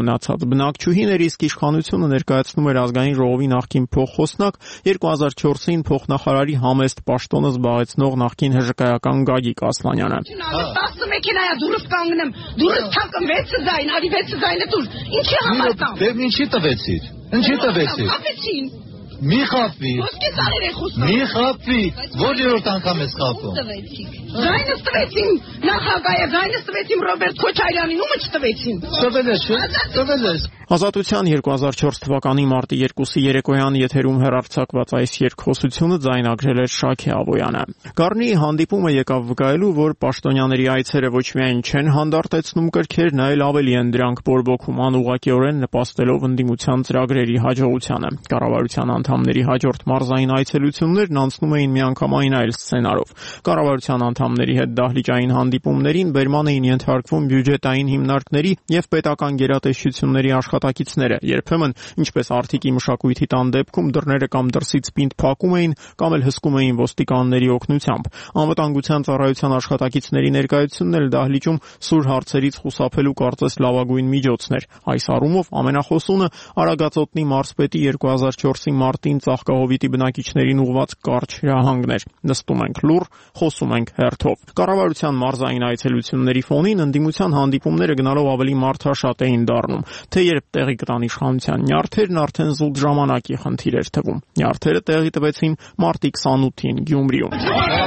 մնացած բնակչուհիներ, իսկ իշխանությունը ներկայացնում էր ազգային ժողովի նախկին փոխխոսնակ 2004-ին փոխնախարարի համեստ պաշտոնը զբաղեցնող նախկին ՀԺԿ-ական Գագիկ Ասլանյանը։ 10 մեքենայա դուրս կանգնեմ, դուրս թակեմ 6 ձայն, արի 6 ձայնը դուր։ Ինչի համար կամ։ Դե ինչի տվեցիր։ Ինչի տվեցիր։ Խափեցին։ Մի խափվի։ Ոսկե ծառեր է խոսում։ Մի խափվի։ Որերորդ անգամ ես խափում։ Ձայնս տվեցին նախագահը, ձայնս տվեցին Ռոբերտ Քոչարյանին, ումը չտվեցին։ Տվել ես, տվել ես։ Ազատության 2004 թվականի մարտի 2-ի երեկոյան եթերում հեռարձակված այս երկխոսությունը ձայնագրել էր Շաքե Ավոյանը։ Գառնիի հանդիպումը եկավ վկայելու, որ պաշտոնյաների այցերը ոչ միայն չեն հանդարտեցնում կրքերն, այլ ավելի են դրանք բորբոքում, անուղղակիորեն նպաստելով ընդդիմության ծրագրերի հաջողությանը։ Կառավարության անդամների հաջորդ մարզային այցելություններն անցնում էին միանգամայն այլ սցենարով։ Կառավարության անդամների հետ դահլիճային հանդիպումներին բերման էին ենթարկվում բյուջետային հիմնարկների եւ պետական գերատեսչությունների աշխատակիցները, երբեմն, ինչպես Արթիկի մշակույթի տան դեպքում, դռները կամ դրսից պինդ փակում էին կամ էլ հսկում էին ոստիկանների օգնությամբ։ Անվտանգության ծառայության աշխատակիցների ներկայությունն էլ դահլիճում սուր հարցերից խուսափելու կարծես լավագույն միջոցն էր։ Այս առումով ամենախոսունը Արագածոտնի մարզպետի 2004-ի մարտին Ծաղկահովիտի բնակիչներին ուղղված կարճ հրահանգն էր։ Նստում ենք լուռ, խոսում ենք հերթով։ Կառավարության մարզային այցելությունների ֆոնին ընդդիմության հանդիպումները գնալով ավելի մարդաշատ էին դառնում, թե երբ տեղի կտան իշխանության նյարդերն արդեն զուտ ժամանակի խնդիր էր թվում։ Նյարդերը տեղի տվեցին մարտի 28-ին Գյումրիում։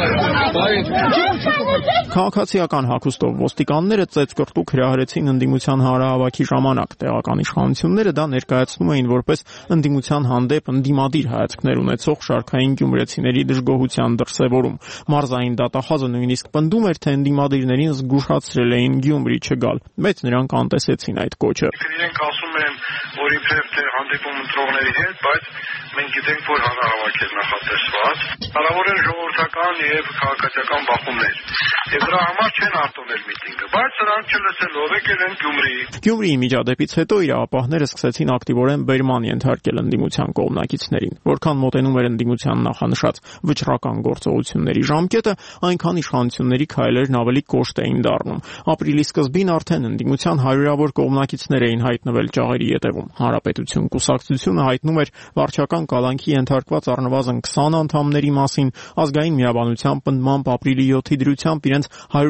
Քաղաքացիական հագուստով ոստիկանները ծեծկռտուք հրահրեցին ընդդիմության հանրահավաքի ժամանակ։ Տեղական իշխանությունները դա ներկայացնում էին որպես ընդդիմության հանդեպ ընդդիմադիր հայացքներ ունեցող շարքային գյումրեցիների դժգոհության դրսևորում։ Մարզային դատախազը նույնիսկ պնդում էր, թե ընդդիմադիրներին զգուշացրել էին Գյումրի չգալ, բայց նրանք անտեսեցին այդ կոչը։ Իրենք ասում են, որ իբրև թե հանդիպում ընտրողների հետ, բայց մենք գիտենք, որ հանրահավաք է նախատեսված։ Հնարավոր են ժողովրդական եւ քաղաքացիական բախումներ։ Եվ դրա համար չեն արտոնել միտինգը, բայց նրանք չլսելով եկել են Գյումրի։ Գյումրիի միջադեպից հետո իրավապահները սկսեցին ակտիվորեն բերման ենթարկել ընդդիմության կողմնակիցներին։ Որքան մոտենում էր ընդդիմության նախանշած վճռական գործողությունների ժամկետը, այնքան իշխանությունների քայլերն ավելի կոշտ էին դառնում։ Ապրիլի սկզբին արդեն ընդդիմության հարյուրավոր կողմնակիցներ էին հայտնվել ճաղերի ետևում։ Հանրապետություն կուսակցությունը հայտնում էր վարչական կալանքի ենթարկված առնվազն 20 անդամների մասին, ազգային միաբանության պնդմամբ ապրիլի 7-ի դրությամբ իրենց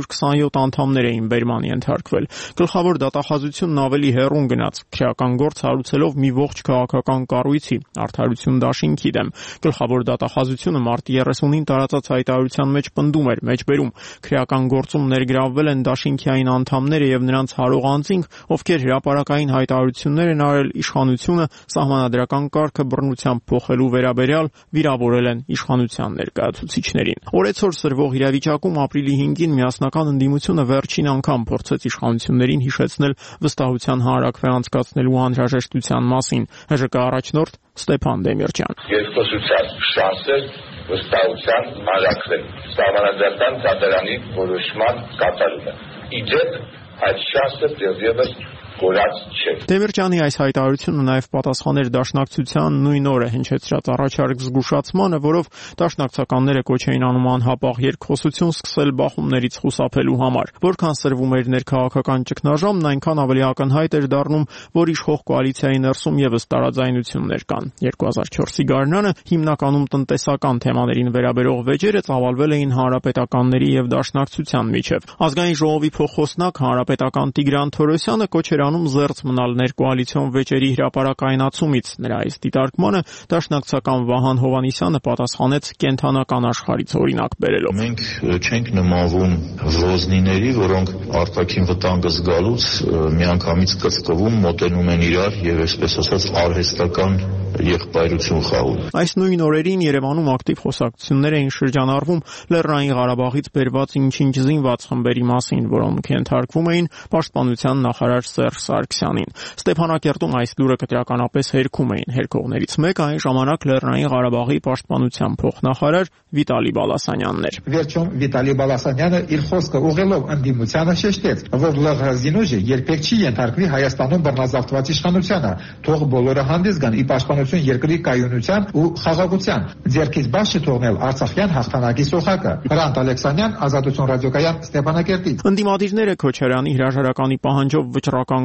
127 անդամներ էին բերման ենթարկվել։ Գլխավոր դատախազությունն ավելի հեռուն գնաց, քրեական գործ հարուցելով մի ողջ քաղաքական կառույցի Արդարություն դաշինքի դեմ։ Գլխավոր դատախազությունը մարտի 30-ին տարածած հայտարարության մեջ պնդում էր, մեջբերում քրեական գործում ներգրավվել են դաշինքային անդամները եւ նրանց հարող անձինք, ովքեր հրապարակային հայտարարություններ են արել իշխանությունը սահմանադրական կարգը բռնությամբ փոխելու վերաբերյալ վիրավորել են իշխանության ներկայացուցիչներին։ Օրեցօր սրվող իրավիճակում ապրիլի 5-ին միասնական ընդդիմությունը վերջին անգամ փորձեց իշխանություններին հիշեցնել վստահության հանրակրվե անցկացնելու անհրաժեշտության մասին։ ՀԺԿ առաջնորդ Ստեփան Դեմիրճյան։ Երկխոսության շանսը վստահության հանրակրվե սահմանադրական կատարանի որոշման կատարումը։ Իդեպ այդ շանսը դեռևս կորած չէ։ Դեմիրճյանի այս հայտարարությունը նաև պատասխան էր Դաշնակցության նույն օրը հնչեցրած առաջարկ զգուշացմանը, որով դաշնակցականները կոչ էին անում անհապաղ երկխոսություն սկսել բախումներից խուսափելու համար։ Որքան սրվում էր ներքաղաքական ճգնաժամն, այնքան ավելի ակնհայտ էր դառնում, որ իշխող կոալիցիայի ներսում եւս տարաձայնություններ կան։ 2004-ի գարնանը հիմնականում տնտեսական թեմաներին վերաբերող վեճերը ծավալվել էին հանրապետականների եւ Դաշնակցության միջև։ Ազգային ժողովի փոխխոսնակ հանրապետական Տիգրան Թորոսյանը կոչ էր անում զերծ մնալ ներկոալիցիոն վեճերի հրապարակայնացումից։ Նրա այս դիտարկմանը Դաշնակցական Վահան Հովհաննիսյանը պատասխանեց կենթանական աշխարհից օրինակ բերելով։ Մենք չենք նմանվում ոզնիների, որոնք արտաքին վտանգը զգալուց միանգամից կծկվում, մոտենում են իրար եւ այսպես ասած արհեստական եղբայրություն խաղում։ Այս նույն օրերին Երևանում ակտիվ խոսակցություններ էին շրջանառվում Լեռնային Ղարաբաղից բերված ինչ-ինչ զինված խմբերի մասին, որոնք ենթարկվում էին պաշտպանության նախարար Սերժ Սարգսյանին։ Ստեփանակերտում այս լուրը կտրականապես հերքում էին։ Հերքողներից մեկը այն ժամանակ Լեռնային Ղարաբաղի պաշտպանության փոխնախարար Վիտալի Բալասանյանն էր։ Վերջում Վիտալի Բալասանյանը իր խոսքը ուղղելով ընդդիմությանը շեշտեց, որ ԼՂՀ զինուժը երբեք չի ենթարկվի Հայաստանում բռնազավթված իշխանությանը, թող բոլորը հանդես գան ի պաշտպանություն երկրի կայունության ու խաղաղության, ձեռքից բաց չթողնել Արցախյան հաղթանակի սոխակը։ Հրանտ Ալեքսանյան, Ազատություն ռադիոկայան, Ստեփանակերտից։ Ընդդիմադիրները Քոչարյանի հրաժարականի պահանջով վճռական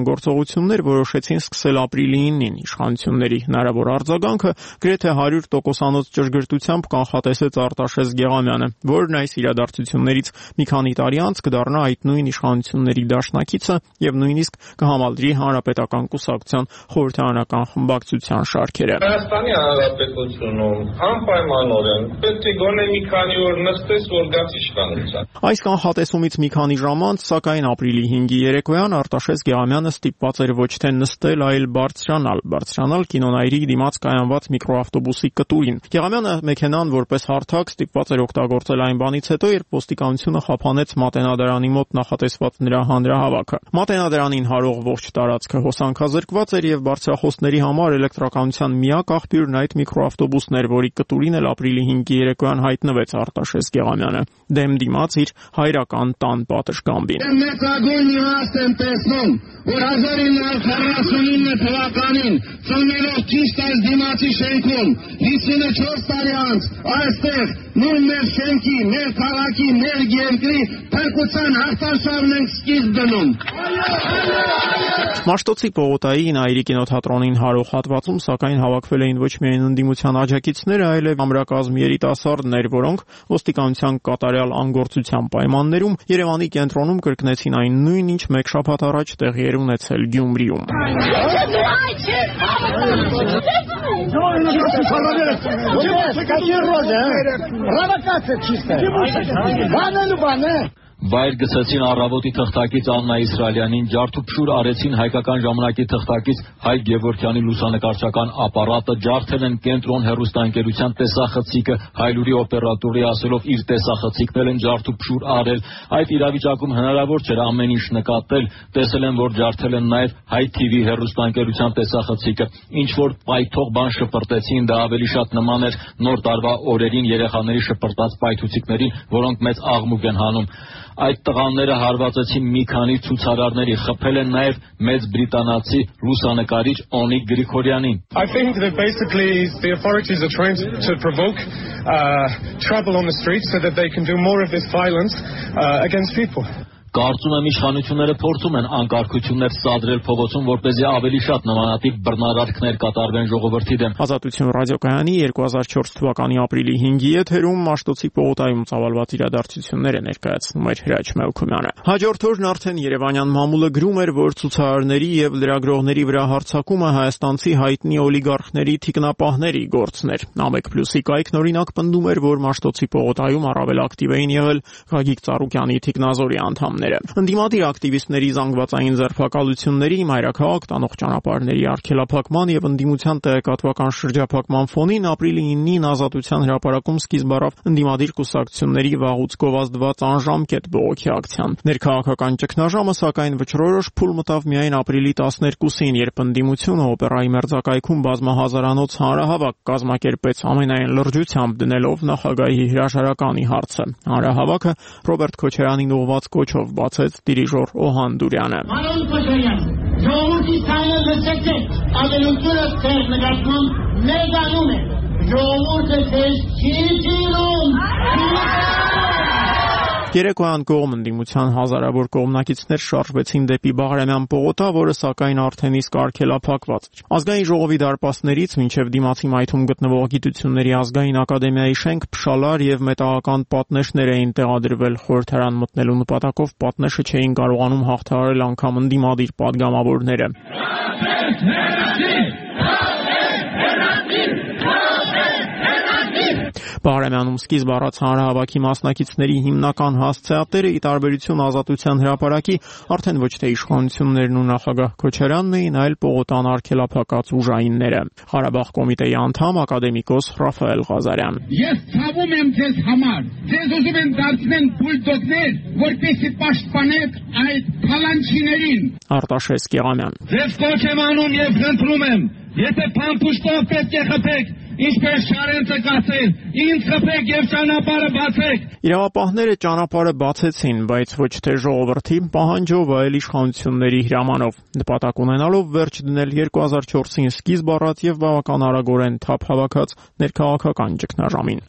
իշխանության գործողություններ որոշեցին սկսել ապրիլի 9-ին։ Իշխանությունների հնարավոր արձագանքը գրեթե 100%-անոց ճշգրտությամբ կանխատեսեց Արտաշես Գեղամյանը, որն այս իրադարձություններից մի քանի տարի անց կդառնա այդ նույն իշխանությունների դաշնակիցը եւ նույնիսկ կհամալրի Հանրապետական կուսակցության խորհրդարանական խմբակցության շարքերը։ Հայաստանի Հանրապետությունում անպայմանորեն պետք է գոնե մի քանի օր նստես, որ գաց իշխանության։ Այս կանխատեսումից մի քանի ժամ անց, սակայն ապրիլի 5-ի երեկոյան Արտաշես Գեղամյանը ստիպված էր ոչ թե նստել, այլ բարձրանալ կինոնայրի դիմաց կայանված միկրոավտոբուսի կտուրին։ Գեղամյանը մեքենան որպես հարթակ ստիպված էր օգտագործել այն բանից հետո, երբ ոստիկանությունը խափանեց Մատենադարանի մոտ նախատեսված նրա հանրահավաքը։ Մատենադարանին հարող ողջ տարածքը հոսանքազրկված էր եւ բարձրախոսների համար էլեկտրականության միակ աղբյուրն այդ միկրոավտոբուսն էր, որի կտուրին էլ ապրիլի 5-ի երեկոյան հայտնվեց Արտաշես Գեղամյանը դեմ դիմաց իր հայրական տան պատշգամբին։ Մեծագույն իմաստ եմ տեսնում, որ 1949 թվականին ծնվելով ճիշտ այս դիմացի շենքում 54 տարի անց այստեղ նույն մեր շենքի, մեր քաղաքի, մեր երկրի փրկության հաղթարշավն ենք սկիզբ դնում։ Մաշտոցի Պողոտայի Նայիրի կինոթատրոնին հարող հատվածում սակայն հավաքվել էին ոչ միայն ընդդիմության աջակիցները, այլև ամրակազմի երիտասարդներ, որոնք ոստիկանության կատարյալ անգործության պայմաններում Երևանի կենտրոնում կրկնեցին այն նույն, ինչ մեկ շաբաթ առաջ տեղի էր ունեցել Գյումրիում։ Վայր գցեցին առավոտի թղթակից Աննա Իսրայելյանին, ջարդուփշուր արեցին հայկական ժամանակի թղթակից Հայ Գևորգյանի լուսանկարչական ապարատը, ջարդել են կենտրոն հեռուստաընկերության տեսախցիկը, Հայլուրի օպերատորի ասելով իր տեսախցիկն էլ են ջարդուփշուր արել։ Այդ իրավիճակում հնարավոր չէր ամեն ինչ նկատել, տեսել են, որ ջարդել են նաև Հայ TV հեռուստաընկերության տեսախցիկը, ինչ որ պայթող բան շպրտեցին, դա ավելի շատ նման էր նոր տարվա օրերին երեխաների շպրտած պայթուցիկներին, որոնք մեծ աղմուկ են հանում։ Այդ տղաները հարվածեցին մի քանի ցուցարարների, խփել են նաև մեծ բրիտանացի լուսանկարիչ Օնիկ Գրիգորյանին։ I think that basically the authorities are trying to provoke trouble on the streets so that they can do more of this violence against people. Կարծում եմ իշխանությունները փորձում են անկարգություններ սադրել փողոցում, որպեսզի ավելի շատ նմանատիպ բռնարարքներ կատարվեն ժողովրդի դեմ։ Ազատություն ռադիոկայանի 2004 թվականի ապրիլի 5-ի եթերում Մաշտոցի Պողոտայում ծավալված իրադարձությունները ներկայացնում էր Հրաչ Մելքումյանը։ Հաջորդ օրն արդեն Երևանյան մամուլը գրում էր, որ ցուցարարների եւ լրագրողների վրա հարձակումը հայաստանցի հայտնի օլիգարխների թիկնապահների գործն էր։ Ամեկ+-ի կայքն օրինակ պնդում էր, որ Մաշտոցի Պողոտայում առավել ակտիվ էին եղել Գագիկ Ծառուկյանի թիկնազորի անդամներ։ Ընդդիմադիր ակտիվիստների զանգվածային ձերբակալությունների, մայրաքաղաք տանող ճանապարհների արգելափակման եւ ընդդիմության տեղեկատվական շրջափակման ֆոնին ապրիլի 9-ին Ազատության հրապարակում սկիզբ առավ ընդդիմադիր կուսակցությունների վաղուց գովազդված անժամկետ բողոքի ակցիան։ Ներքաղաքական ճգնաժամը սակայն վճռորոշ փուլ մտավ միայն ապրիլի 12-ին, երբ ընդդիմությունը օպերայի մերձակայքում բազմահազարանոց հանրահավաք կազմակերպեց, ամենայն լրջությամբ դնելով նախագահի հրաժարականի հարցը։ Հանրահավաքը Ռոբերտ Քոչարյանին ուղղված կոչով բացեց դիրիժոր Օհան Դուրյանը։ Պարոն Քոչարյան, ժողովրդի ցայնը լսեցեք, ավելությունը ձեր նկատմամբ մեծանում է։ Ժողովուրդը ձեզ չի սիրում։ Երեկոյան կողմ ընդդիմության հազարավոր կողմնակիցներ շարժվեցին դեպի Բաղրամյան պողոտա, որը սակայն արդեն իսկ արգելափակված էր։ Ազգային ժողովի դարպասներից մինչև դիմացի մայթում գտնվող Գիտությունների ազգային ակադեմիայի շենք փշալար եւ մետաղական պատնեշներ էին տեղադրվել խորհրդարան մտնելու նպատակով պատնեշը չէին կարողանում հաղթահարել անգամ ընդդիմադիր падգամավորները։ Բաղրամյանում սկիզբ առած հանրահավաքի մասնակիցների հիմնական հասցեատերը, ի տարբերություն Ազատության հրապարակի, արդեն ոչ թե իշխանություններն ու նախագահ Քոչարյանն էին, այլ պողոտան արգելափակած ուժայինները։ Ղարաբաղ կոմիտեի անդամ ակադեմիկոս Ռաֆայել Ղազարյան։ Ես ցավում եմ ձեզ համար։ Ձեզ ուզում են դարձնել բուլդոզեր, որպեսզի պաշտպանեք այդ փալանչիներին։ Արտաշես Գեղամյան։ Ձեզ կոչ եմ անում եւ խնդրում եմ, եթե փամփուշտով պետք է խփեք, ինչպես Շարենցը կասել, ինձ խփեք եւ ճանապարհը բացեք։ Իրավապահները ճանապարհը բացեցին, բայց ոչ թե ժողովրդի պահանջով, այլ իշխանությունների հրամանով, նպատակ ունենալով վերջ դնել 2004-ին սկիզբ առած եւ բավական արագորեն թափ հավաքած ներքաղաքական ճգնաժամին։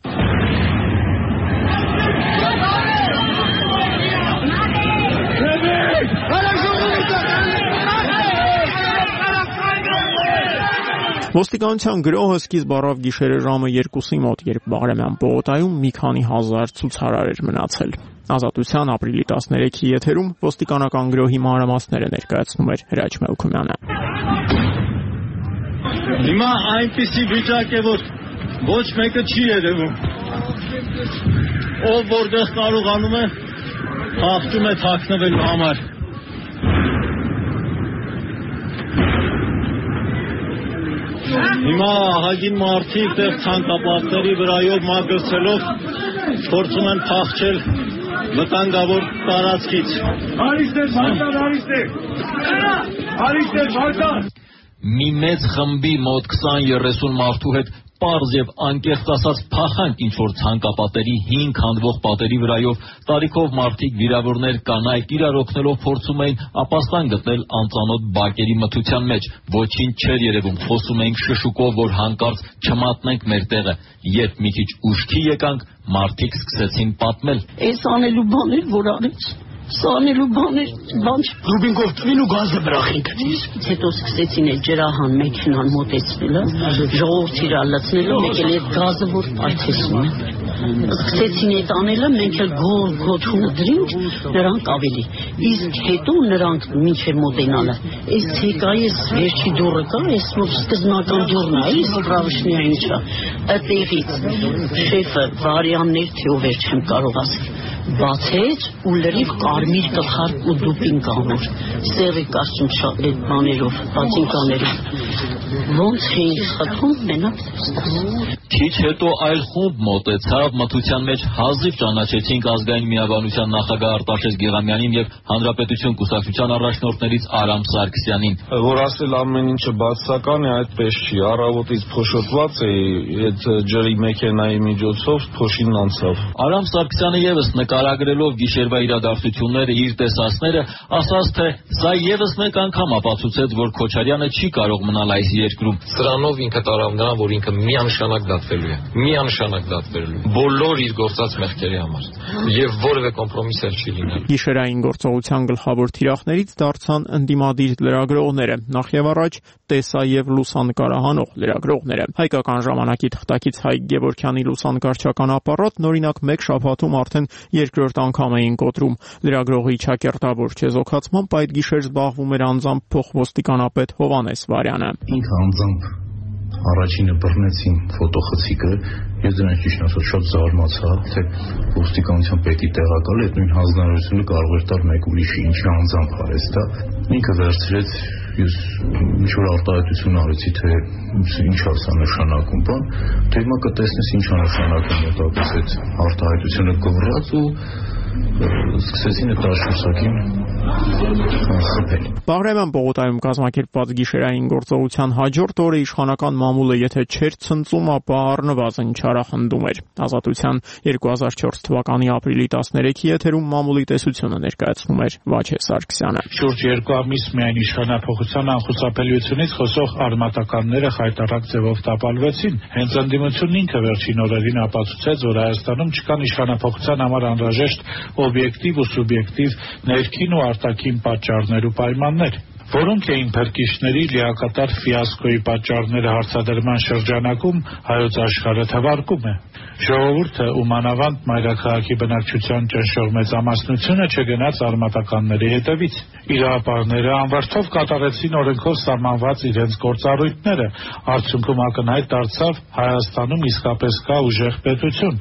Ոստիկանության գրոհը սկիզբ առավ գիշերը ժամը 2-ի մոտ, երբ Բաղրամյան պողոտայում մի քանի հազար ցուցարար էր մնացել։ Ազատության ապրիլի 13-ի եթերում ոստիկանական գրոհի մանրամասները ներկայացնում էր Հրաչ Մելքումյանը։ Հիմա այնպիսի վիճակ է, որ ոչ մեկը չի երևում։ Ով որտեղ կարողանում է, հաղթում է թաքնվելու համար։ Հիմա ահագին մարդիկ դեռ ցանկապատների վրայով մագլցելով փորձում են փախչել վտանգավոր տարածքից։ Մի մեծ խմբի մոտ 20-30 մարդու հետ պարզ եւ անկեղծ ասած փախանք ինչ-որ ցանկապատերի 5 քանդվող պատերի վրայով տարիքով մարդիկ վիրավորներ կանայք իրար օգնելով փորձում էին ապաստան գտնել անծանոթ բակերի մթության մեջ ոչինչ չէր երևում խոսում էինք շշուկով որ հանկարծ չմատնենք մեր տեղը երբ մի քիչ ուշքի եկանք մարդիկ սկսեցին պատմել Էս անելու բաներ որ արեց Սանելու բաներ, բան Ռուբինկով տվին ու գազը բրախին գտիր։ Հետո սկսեցին այդ ջրահան մեքենան մոտեցնելը, ժողովուրդ իրար լցնելով, մեկ էլ այդ գազը որ այցեցնում են։ Սկսեցին այդ անելը, մենք էլ գոթունը դրինք, նրանք ավելի։ Իսկ հետո նրանք մինչև մոտենալը, այս եկա ես վերջի դուռը կա, այս որ սկզբնական դուռն է, այս պրավշնիա ինչա, այդտեղից շեֆը վարյաններ թե ով էր չեմ կարող ասել։ Բացեց ու լրիվ կարմիր կխարկ ու դուպին կանոր, սեղի կարծում շատ այդ բաներով, պատինկաներով, ոնց էին խտում մենակ տեստաս։ Քիչ հետո այլ խումբ մոտեցավ, մթության մեջ հազիվ ճանաչեցինք ազգային միաբանության նախագահ Արտաշես Գեղամյանին եւ Հանրապետություն կուսակցության առաջնորդներից Արամ Սարգսյանին։ Որ ասել ամեն ինչը բացասական է, այդպես չի, առավոտից փոշոտված է, այդ ջրի մեքենայի միջոցով փոշին անցավ։ Արամ Սարգսյանը եւս նկարագրելով գիշերվա իրադարձությունները իր տեսածները, ասաց թե սա եւս մեկ անգամ ապացուցեց, որ Քոչարյանը չի կարող մնալ այս երկրում։ Սրանով ինքը տարավ նրան, որ ինքը միանշանակ դատվելու է, միանշանակ դատվելու բոլոր իր գործած մեղքերի համար եւ որևէ կոմպրոմիս էլ չի լինելու։ Գիշերային գործողության գլխավոր թիրախներից դարձան ընդդիմադիր լրագրողները, նախ եւ առաջ տեսա եւ լուսանկարահանող լրագրողները։ Հայկական ժամանակի թղթակից Հայկ Գևորգյանի լուսանկարչական ապարատն օրինակ մեկ շաբաթում արդեն երկրորդ անգամ էին կոտրում։ Լրագրողի ճակերտավոր չեզոքացմամբ այդ գիշեր զբաղվում էր անձամբ փոխոստիկանապետ Հովանես Վարյանը։ Ինքը անձամբ առաջինը բռնեցին ֆոտոխցիկը, ես դրանից ճիշտ ասած շատ զարմացա, թե ոստիկանության պետի տեղակալը այդ նույն հանձնարարությունը կարող էր տալ մեկ ուրիշի, ինչի անձամբ արեց դա։ Ինքը վերցրեց, ես ինչ-որ արտահայտություն արեցի, թե ինչ է սա նշանակում, բան, թե հիմա կտեսնես ինչ է նշանակում մոտակից այդ արտահայտությունը գվռած ու սկսեցին այդ աշուսակին խփել։ Բաղրամյան պողոտայում կազմակերպված գիշերային գործողության հաջորդ օրը իշխանական մամուլը եթե չէր ցնծում, ապա առնվազն չարախնդում էր։ Ազատության 2004 թվականի ապրիլի 13-ի եթերում մամուլի տեսությունը ներկայացնում էր Վաչե Սարգսյանը։ Շուրջ 2 ամիս միայն իշխանափոխության անխուսափելիությունից խոսող արմատականները խայտառակ ձևով տապալվեցին։ Հենց ընդդիմությունն ինքը վերջին օրերին ապացուցեց, որ Հայաստանում չկան իշխանափոխության համար անհրաժեշտ օբյեկտիվ ու սուբյեկտիվ ներքին ու արտաքին պատճառներ ու պայմաններ, որոնք էին փրկիչների լիակատար ֆիասկոյի պատճառները հարցադրման շրջանակում հայոց աշխարհը թվարկում է։ Ժողովուրդը ու մանավանդ մայրաքաղաքի բնակչության ճնշող մեծամասնությունը չգնաց արմատականների հետևից։ Իրավապահները անվերթով կատարեցին օրենքով սահմանված իրենց գործառույթները, արդյունքում ակնհայտ դարձավ Հայաստանում իսկապես կա ուժեղ պետություն։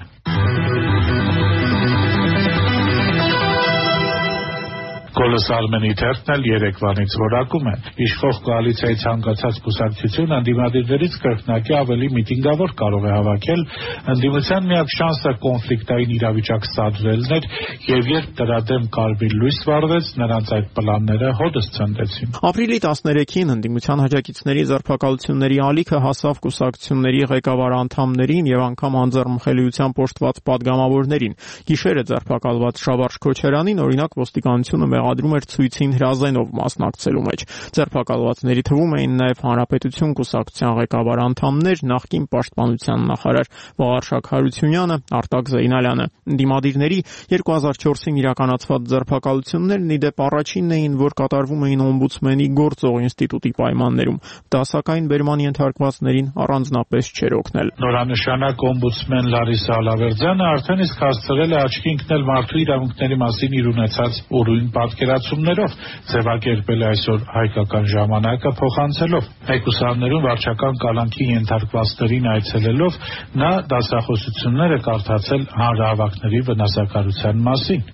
Գոլս Արմենի թերթն էլ երեկվանից որակում է։ Իշխող կոալիցիայի ցանկացած կուսակցություն ընդդիմադիրներից կրկնակի ավելի միտինգավոր կարող է հավաքել, ընդդիմության միակ շանսը կոնֆլիկտային իրավիճակ սադրելն էր, եւ երբ դրա դեմ կարմիր լույս վառվեց, նրանց այդ պլանները հօդս ցնդեցին։ Ապրիլի 13-ին ընդդիմության հաջակիցների ձերբակալությունների ալիքը հասավ կուսակցությունների ղեկավար անդամներին եւ անգամ անձեռնմխելիությամբ օժտված պատգամավորներին։ Գիշերը ձերբակալված Շավարժ Քոչարյանին օրինակ ոստիկանությունը ենթադրում էր ցույցին հրազենով մասնակցելու մեջ։ Ձերբակալվածների թվում էին նաև Հանրապետություն կուսակցության ղեկավար անդամներ, նախկին պաշտպանության նախարար Վաղարշակ Հարությունյանը, Արտակ Զեյնալյանը։ Ընդդիմադիրների 2004-ին իրականացված ձերբակալություններն ի դեպ առաջինն էին, որ կատարվում էին օմբուդսմենի գործող ինստիտուտի պայմաններում։ Դա սակայն բերման ենթարկվածներին առանձնապես չէր օգնել։ Նորանշանակ օմբուդսմեն Լարիսա Ալավերդյանը արդեն իսկ հասցրել է աչքի ընկնել մարդու իրավունքների մասին իր ունեցած ուրույն պատկերացումներով, ձևակերպել է այսօր հայկական ժամանակը փոխանցելով։ Մեկուսարներում վարչական կալանքի ենթարկվածներին այցելելով նա դասախոսություններ է կարդացել հանրահավաքների վնասակարության մասին։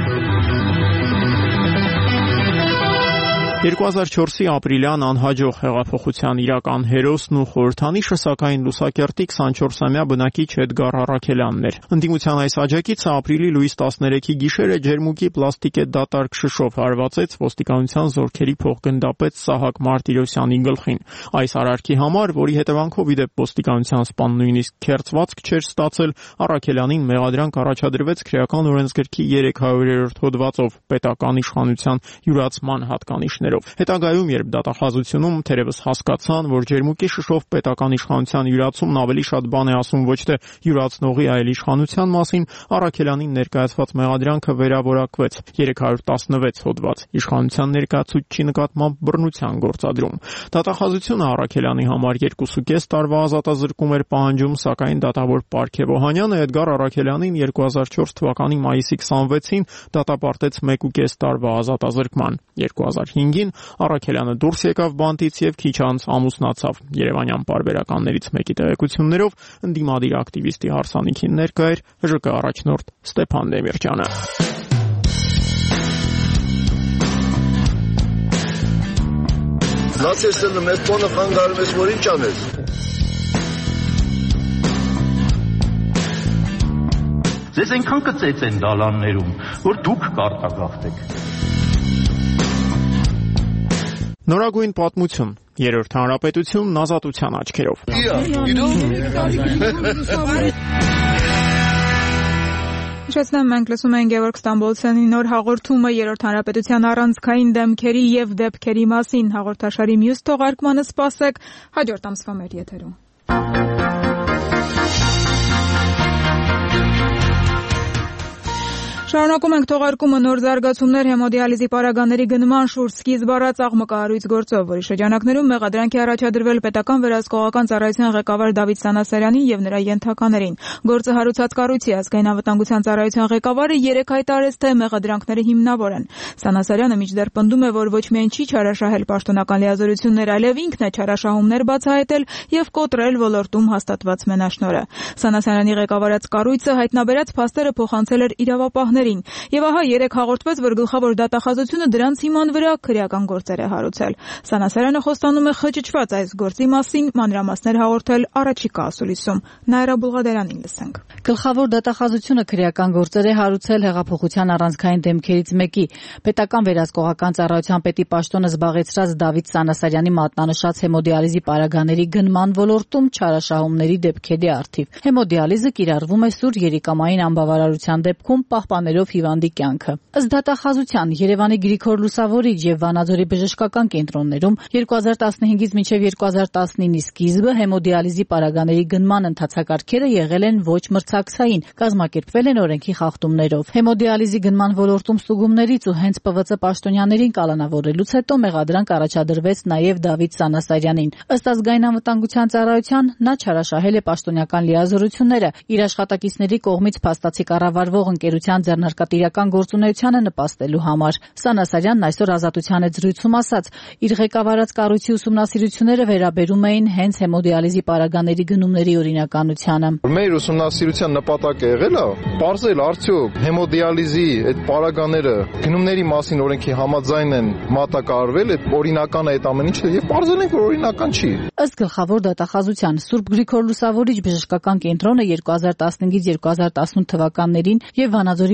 2004-ի ապրիլյան անհաջող հեղափոխության իրական հերոսն ու խորհրդանիշը սակայն լուսակերտի 24-ամյա բնակիչ Էդգար Առաքելյանն էր։ Ընդդիմության այս աջակիցը ապրիլի լույս 13-ի գիշերը ջերմուկի պլաստիկե դատարկ շշով հարվածեց ոստիկանության զորքերի փոխգնդապետ Սահակ Մարտիրոսյանի գլխին։ Այս արարքի համար, որի հետևանքով ի դեպ ոստիկանության սպան նույնիսկ քերծվածք չէր ստացել, Առաքելյանին մեղադրանք առաջադրվեց քրեական օրենսգրքի 300-րդ հոդվածով պետական իշխանության յուրացման հատկանիշներով։ Հետագայում, երբ դատախազությունում թերևս հասկացան, որ ջերմուկի շշով պետական իշխանության յուրացումն ավելի շատ բան է ասում ոչ թե յուրացնողի, այլ իշխանության մասին, Առաքելյանին ներկայացված մեղադրանքը վերավորակվեց 316 հոդված իշխանության ներկայացուցչի նկատմամբ բռնության գործադրում։ Դատախազությունը Առաքելյանի համար 2.5 տարվա ազատազրկում էր պահանջում, սակայն դատավոր Պարքև Օհանյանը Էդգար Առաքելյանին 2004 թվականի մայիսի 26-ին դատապարտեց 1.5 տարվա ազատազրկման։ 2005-ին Առաքելյանը դուրս եկավ բանտից եւ քիչ անց ամուսնացավ։ Երևանյան պարբերականներից մեկի տեղեկություններով ընդդիմադիր ակտիվիստի հարսանիքին ներկա էր ՀԺԿ առաջնորդ Ստեփան Դեմիրճյանը։ Նացիստները մեծ բանը խանգարում ես, որ ինչ անես։ Ձեզ այնքան կծեծեն դալաններում, որ դուք կարտագաղթեք։ Նորագույն պատմություն։ Երրորդ հանրապետությունն ազատության աչքերով։ Հիշեցնեմ, մենք լսում ենք Գևորգ Ստամբոլցյանի նոր հաղորդումը Երրորդ հանրապետության առանցքային դեմքերի եւ դեպքերի մասին։ Հաղորդաշարի մյուս թողարկմանը սպասեք հաջորդ ամսվա մեր եթերում։ Շարունակում ենք թողարկումը նոր զարգացումներ հեմոդիալիզի պարագաների գնման շուրջ սկիզբ առած աղմկահարույց գործով, որի շրջանակներում մեղադրանք է առաջադրվել պետական վերահսկողական ծառայության ղեկավար Դավիթ Սանասարյանին եւ նրա ենթականերին։ Գործը հարուցած կառույցի ազգային անվտանգության ծառայության ղեկավարը 3 հայտարարեց, թե մեղադրանքները հիմնավոր են։ Սանասարյանը մինչդեռ պնդում է, որ ոչ միայն չի չարաշահել պաշտոնական լիազորություններ, այլև ինքն է չարաշահումներ բացահայտել եւ կոտրել ոլորտում հաստատված մենաշնորհը։ Սանասարյանի ղեկավարած կառույցը հայտնաբերած փաստերը փոխանցել էր իրավապահներին։ Եվ ահա 3 հաղորդվեց, որ գլխավոր դատախազությունը դրանց հիման վրա քրեական գործեր է հարուցել։ Սանասարյանը խոստանում է խճճված այս գործի մասին մանրամասներ հաղորդել առաջիկա ասուլիսում։ Նայրա Բուլղադերանին լսենք։ Գլխավոր դատախազությունը քրեական գործեր է հարուցել հեղափոխության առանցքային դեմքերից մեկի պետական վերահսկողական ծառայության պետի պաշտոնը զբաղեցրած Դավիթ Սանասարյանի մատնանշած հեմոդիալիզի պարագաների գնման ոլորտում չարաշահումների դեպքերի առթիվ։ Հեմոդիալիզը կիրառվում է սուր երիկամային անբավարարության դեպքում պահպանելով հիվանդի կյանքը։ Ըստ դատախազության Երևանի Գրիգոր Լուսավորիչ եւ Վանաձորի բժշկական կենտրոններում 2015-ից մինչեւ 2019-ի սկիզբը հեմոդիալիզի պարագաների գնման ընթացակարգերը եղել են ոչ մրցակցային, կազմակերպվել են օրենքի խախտումներով։ Հեմոդիալիզի գնման ոլորտում ստուգումներից ու հենց ՊՎԾ պաշտոնյաներին կալանավորելուց հետո մեղադրանք առաջադրվեց նաեւ Դավիթ Սանասարյանին։ Ըստ ազգային անվտանգության ծառայության նա չարաշահել է պաշտոնական լիազորությունները, իր աշխատակիցների կողմից փաստացի կառավարվող ընկերության ձեռնարկատիրական գործունեությանը նպաստելու համար։ Սանասարյանն այսօր ազատության հետ զրույցում ասաց, իր ղեկավարած կառույցի ուսումնասիրությունները վերաբերում էին հենց հեմոդիալիզի պարագաների գնումների օրինականությանը։ Մեր ուսումնասիրության նպատակը եղել է պարզել արդյոք հեմոդիալիզի այդ պարագաները գնումների մասին օրենքի համաձայն են մատակարարվել, այդ օրինական է այդ ամեն ինչը եւ պարզել ենք, որ օրինական չի։ Ըստ գլխավոր դատախազության Սուրբ Գրիգոր Լուսավորիչ բժշկական կենտրոնը 2015-ից 2018 թվականներին եւ Վանաձորի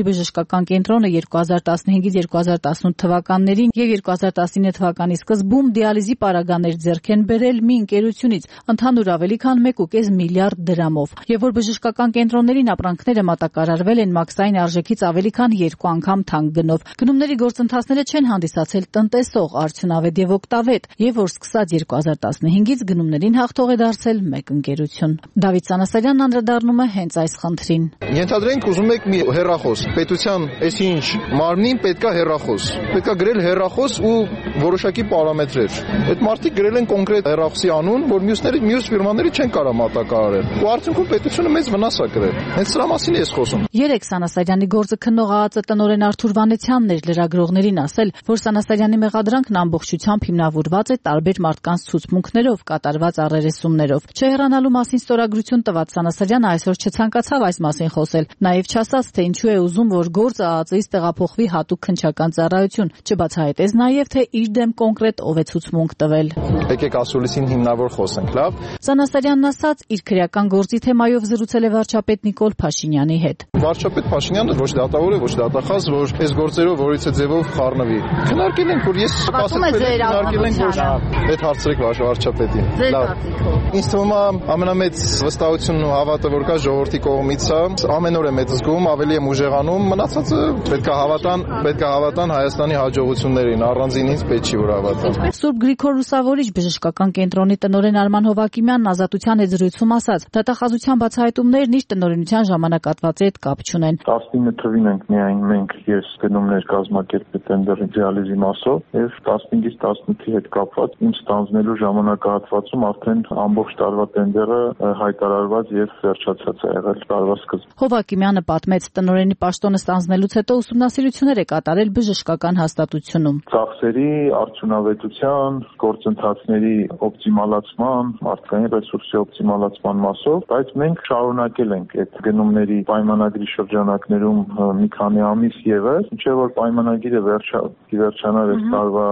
բժշկական կենտրոնը 2015-ից 2018 թվականներին եւ 2019 թվականի սկզբում դիալիզի պարագաներ ձեռք են բերել մի ընկերությունից ընդհանուր ավելի քան 1.5 միլիարդ դրամով, եւ որ բժշկական կենտրոններին ապրանքները մատակարարվել են մաքսային արժեքից ավելի քան 2 անգամ թանկ գնով։ Գնումների գործընթացները չեն հանդիսացել տնտեսող, արդյունավետ եւ օգտավետ, եւ որ սկսած 2015-ից գնումներին հաղթող է դարձել մեկ ընկերություն։ Դավիթ Սանասարյանն անդրադառնում է հենց այս խնդրին։ Ենթադրենք ուզում եք մի հեռախոս, պետության այսինչ մարմնին պետքա հեռախոս։ Պետքա գրել հեռախոս ու որոշակի պարամետրեր։ Այդ մարդիկ գրել են կոնկրետ հեռախոսի անուն, որ մյուս ֆիրմաները չեն կարող մատակարարել։ Ու արդյունքում պետությունը մեծ վնաս է կրել։ Հենց սրա մասին է խոսում։ Երեք Սանասարյանի գործը քննող ԱԱԾ տնօրեն Արթուր Վանեցյանն էր լրագրողներին ասել, որ Սանասարյանի մեղադրանքն ամբողջությամբ հիմնավորված է տարբեր մարդկանց ցուցմունքներով, կատարված առերեսումներով։ Չհեռանալու մասին ստորագրություն տված Սանասարյանը այսօր չցանկացավ այս մասին խոսել, նաև չասաց, թե ինչու է ուզում, որ գործը ԱԱԾ-ից տեղափոխվի հատուկ քննչական ծառայություն, չբացահայտեց նաև, թե իր դեմ կոնկրետ ով է ցուցմունք տվել։ Եկեք ասուլիսին հիմնավոր խոսենք, լավ։ Սանասարյանն ասաց, իր քրեական գործի թեմայով զրուցել է վարչապետ Նիկոլ Փաշինյանի հետ։ Վարչապետ Փաշինյանը ոչ դատավոր է, ոչ դատախազ, որ այս գործերով որից-է ձևով խառնվի։ Քննարկել ենք, որ ես քննարկել ենք, որ այդ հարցրեք վարչապետին։ Լավ։ Ինձ թվում է ամենամեծ վստահությունն ու հավատը, որ կա ժողովրդի կողմից է, ամեն օր եմ այդ զգում, ավելի եմ ուժեղանում, մնացածը պետք է հավատան Հայաստանի հաջողություններին, առանձին ինձ պետք չի որ հավատան։ Սուրբ Գրիգոր Լուսավորիչ բժշկական կենտրոնի տնօրեն Արման Հովակիմյանն Ազատության հետ զրույցում ասաց, դատախազության բացահայտումներն իր տնօրենության ժամանակահատվածի հետ կապ չունեն։ 19 թվին ենք միայն մենք ես գնումներ կազմակերպել տենդերի դիալիզի մասով եւ 15-ից 18-ի հետ կապված իմ ստանձնելու ժամանակահատվածում արդեն ամբողջ տարվա տենդերը հայտարարված եւ վերջացած է եղել տարվա սկզբում։ Հովակիմյանը պատմեց, տնօրենի պաշտոնը ստանձնելուց հետո ուսումնասիրություններ է կատարել բժշկական հաստատությունում։ Ծախսերի արդյունավետության, գործընթացների օպտիմալացման, մարդկային ռեսուրսի օպտիմալացման մասով, բայց մենք շարունակել ենք այդ գնումների պայմանագրի շրջանակներում մի քանի ամիս ևս, ինչեւ որ պայմանագիրը վերջանար այս տարվա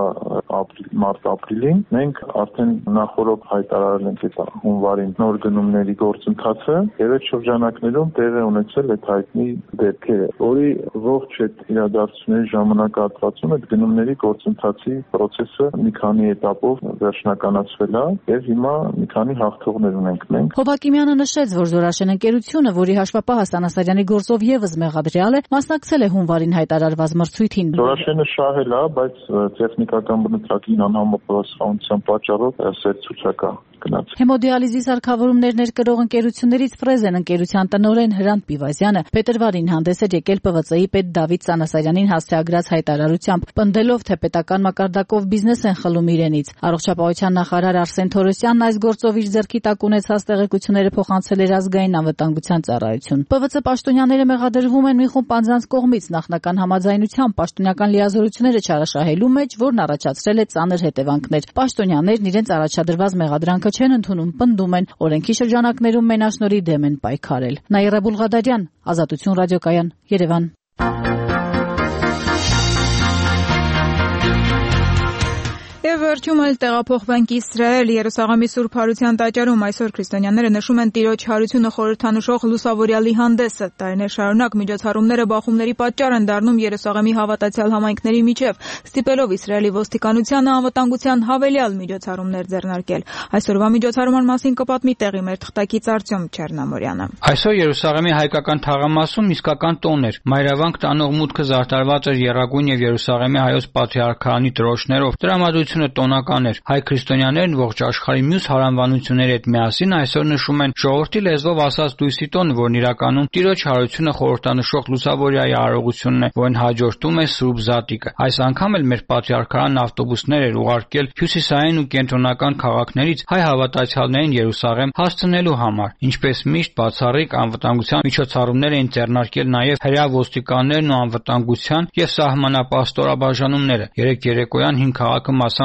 մարտ-ապրիլին, մենք արդեն նախորդ հայտարարել ենք այդ հունվարին նոր գնումների գործընթացը եւ այդ շրջանակներում տեղ է ունեցել այդ հայտնի դեպքերը, որի ողջ այդ իրադարձությունների ժամանակահատվածում այդ գնումների գործընթացի process-ը մի քանի этаպով վերջնականացվել է եւ հիմա մի քանի հաղթողներ ունենք մենք։ Հովակիմյանը նշեց, որ Զորաշեն ընկերությունը, որի հաշվապահ Սանասարյանի գործով եւս մեղադրյալ է, մասնակցել է հունվարին հայտարարված մրցույթին։ Զորաշենը շահել է, բայց տեխնիկական բնութագին անհամապատասխանության պատճառով սեր ցուցակա գնաց։ Հեմոդիալիզի սարքավորումներ ներկրող ընկերություններից Ֆրեզեն ընկերության տնօրեն Հրանտ Պիվազյանը փետրվարին հանդես էր եկել ՊՎԾ-ի պետ Դավիթ Սանասարյանին հասցեագրած հայտարարությամբ, պնդելով, թե պետական մակարդակով բիզնես են խլում իրենից։ Առողջապահության նախարար Արսեն Թորոսյանն այս գործով իր ձեռքի տակ ունեցած տեղեկությունները փոխանցել էր ազգային անվտանգության ծառայություն։ ՊՎԾ պաշտոնյաները մեղադրվում են մի խումբ անձանց կողմից նախնական համաձայնությամբ պաշտոնական լիազորությունները չարաշահելու մեջ, որն առաջացրել է ծանր հետևանքներ։ Պաշտոնյաներն իրենց առաջադրված մեղադրանքը չեն ընդունում, պնդում են, օրենքի շրջանակներում մենաշնորհի դեմ են պայքարել։ Նաիրա Բուլղադարյան, Ազատություն ռադիոկայան, Երևան։ Եվ վերջում էլ տեղափոխվենք Իսրայել, Երուսաղեմի Սուրբ Հարության տաճարում այսօր քրիստոնյաները նշում են Տիրոջ հարությունը խորհրդանշող լուսավորյալի հանդեսը։ Տարիներ շարունակ միջոցառումները բախումների պատճառ են դառնում Երուսաղեմի հավատացյալ համայնքների միջև, ստիպելով Իսրայելի ոստիկանությանը անվտանգության հավելյալ միջոցառումներ ձեռնարկել։ Այսօրվա միջոցառման մասին կպատմի տեղի մեր թղթակից Արտյոմ Չեռնամորյանը։ Այսօր Երուսաղեմի հայկական թաղամասում իսկական տոն էր։ Մայրավանք տանող մուտքը զարդարված էր եռագույն եւ Երուսաղեմի հայոց պատրիարքանի դրոշներով։ Տրամադրությունը տոնական էր։ Հայ քրիստոնյաներն ողջ աշխարհի մյուս հարանվանությունների հետ միասին այսօր նշում են ժողովրդի լեզվով ասած դույսի տոնը, որն իրականում Տիրոջ հարությունը խորհրդանշող լուսավորյայի արարողությունն է, որն հաջորդում է Սուրբ Զատիկը։ Այս անգամ էլ մեր պատրիարքան ավտոբուսներ էր ուղարկել հյուսիսային ու կենտրոնական քաղաքներից հայ հավատացյալներին Երուսաղեմ հասցնելու համար։ Ինչպես միշտ բացառիկ անվտանգության միջոցառումներ էին ձեռնարկել նաև հրեա ոստիկաններն ու անվտանգության եւ սահմանապահ ստորաբաժանումները։ Երեկ երեկոյան հին քաղաքը մասամբ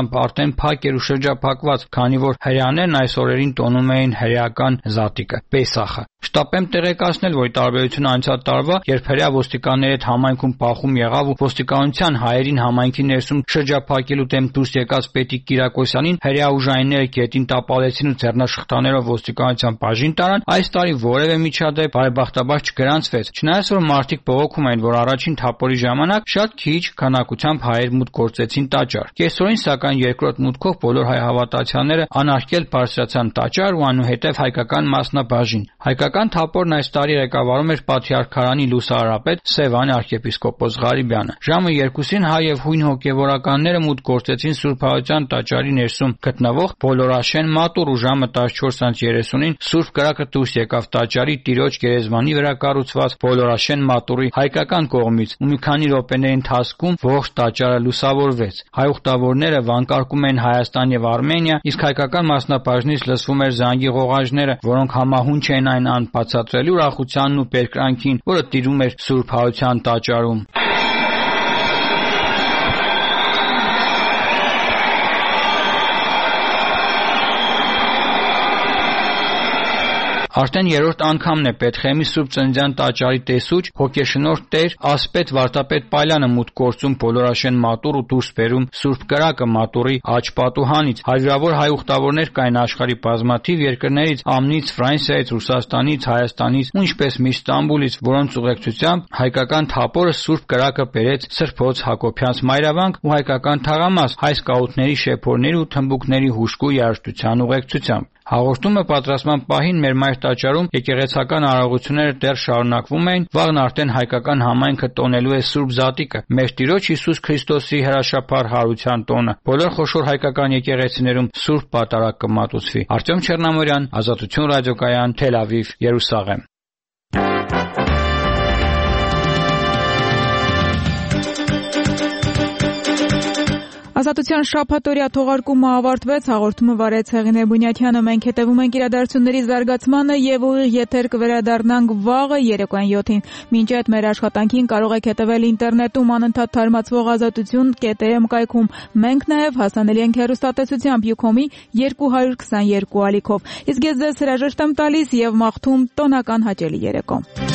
ուղղությամբ արդեն փակ էր ու շրջափակված, քանի որ հրեաներն այս օրերին տոնում էին հրեական զատիկը՝ Պեսախը։ Շտապեմ տեղեկացնել, որ տարբերությունը անցյալ տարվա, երբ հրեա ոստիկանների հետ համայնքում բախում եղավ ու ոստիկանության հայերին համայնքի ներսում շրջափակելու դեմ դուրս եկած պետիկ Կիրակոսյանին հրեա ուժայինները գետին տապալեցին ու ձեռնաշղթաներով ոստիկանության բաժին տարան, այս տարի որևէ միջադեպ բարեբախտաբար չգրանցվեց։ Չնայած որ մարդիկ բողոքում էին, որ առաջին թափորի ժամանակ շատ քիչ քանակությամբ հայեր մուտք գործեցին տաճար։ Կեսօրին սակայն երկրորդ մուտքով բոլոր հայ հավատացյալները անարգել բարձրացան տաճար ու այնուհետև հայկական մասնաբաժին։ Հայկական թափորն այս տարի ղեկավարում էր Պատրիարքարանի լուսարարապետ Սևան arczepiskopos Ղարիբյանը։ Ժամը 2-ին հայ եւ հույն հոգեվորականները մուտք գործեցին Սուրբ Հայության տաճարի ներսում գտնվող Բոլորաշեն մատուռ ու ժամը 14:30-ին Սուրբ կրակը դուրս եկավ տաճարի տիրոջ գերեզմանի վրա կառուցված Բոլորաշեն մատուռի հայկական կողմից ու մի քանի րոպեների ընթացքում ողջ տաճարը լուսավորվեց։ Հայ ուխտավորները վանկարկում են Հայաստան եւ Արմենիա, իսկ հայկական մասնաբաժնից լսվում էր զանգի ղողажները, որոնք համահունչ են այն անբացատրելի ուրախությանն ու բերկրանքին, որը տիրում էր Սուրբ Հայության տաճարում։ Արդեն երրորդ անգամն է Պետխեմի Սուրբ Ծննդյան տաճարի տեսուչ հոգեշնորհ Տեր Ասպետ Վարդապետ Պալյանը մուտք գործում Բոլորաշեն մատուռ ու դուրս բերում Սուրբ կրակը մատուռի աջ պատուհանից։ Հարյուրավոր հայ ուխտավորներ կային աշխարհի բազմաթիվ երկրներից՝ ԱՄՆ-ից, Ֆրանսիայից, Ռուսաստանից, Հայաստանից ու ինչպես միշտ Ստամբուլից, որոնց ուղեկցությամբ հայկական թափորը Սուրբ կրակը բերեց Սրբոց Հակոբյանց մայրավանք ու հայկական թաղամաս հայ սկաուտների շեփորների ու թմբուկների հուժկու երաժշտության ուղեկցությամբ։ Հաղորդումը պատրաստման պահին մեր մայր տաճարում եկեղեցական արարողությունները դեռ շարունակվում էին, վաղն արդեն հայկական համայնքը տոնելու է Սուրբ Զատիկը, մեր Տիրոջ Հիսուս Քրիստոսի հրաշափառ հարության տոնը։ Բոլոր խոշոր հայկական եկեղեցիներում Սուրբ Պատարագ կմատուցվի։ Արտյոմ Չեռնամորյան, Ազատություն ռադիոկայան, Թել Ավիվ, Երուսաղեմ։ Ազատության շաբաթօրյա թողարկումը ավարտվեց, հաղորդումը վարեց Հեղինե Բունյաթյանը, մենք հետևում ենք իրադարձությունների զարգացմանը եւ ուղիղ եթեր կվերադառնանք վաղը երեկոյան 7-ին։ Մինչ այդ մեր աշխատանքին կարող եք հետևել ինտերնետում անընդհատ թարմացվող ազատություն.am կայքում։ Մենք նաեւ հասանելի ենք հեռուստատեսությամբ Ucom-ի 222 ալիքով։ Իսկ ես ձեզ հրաժեշտ եմ տալիս եւ մաղթում տոնական հաճելի երեկո։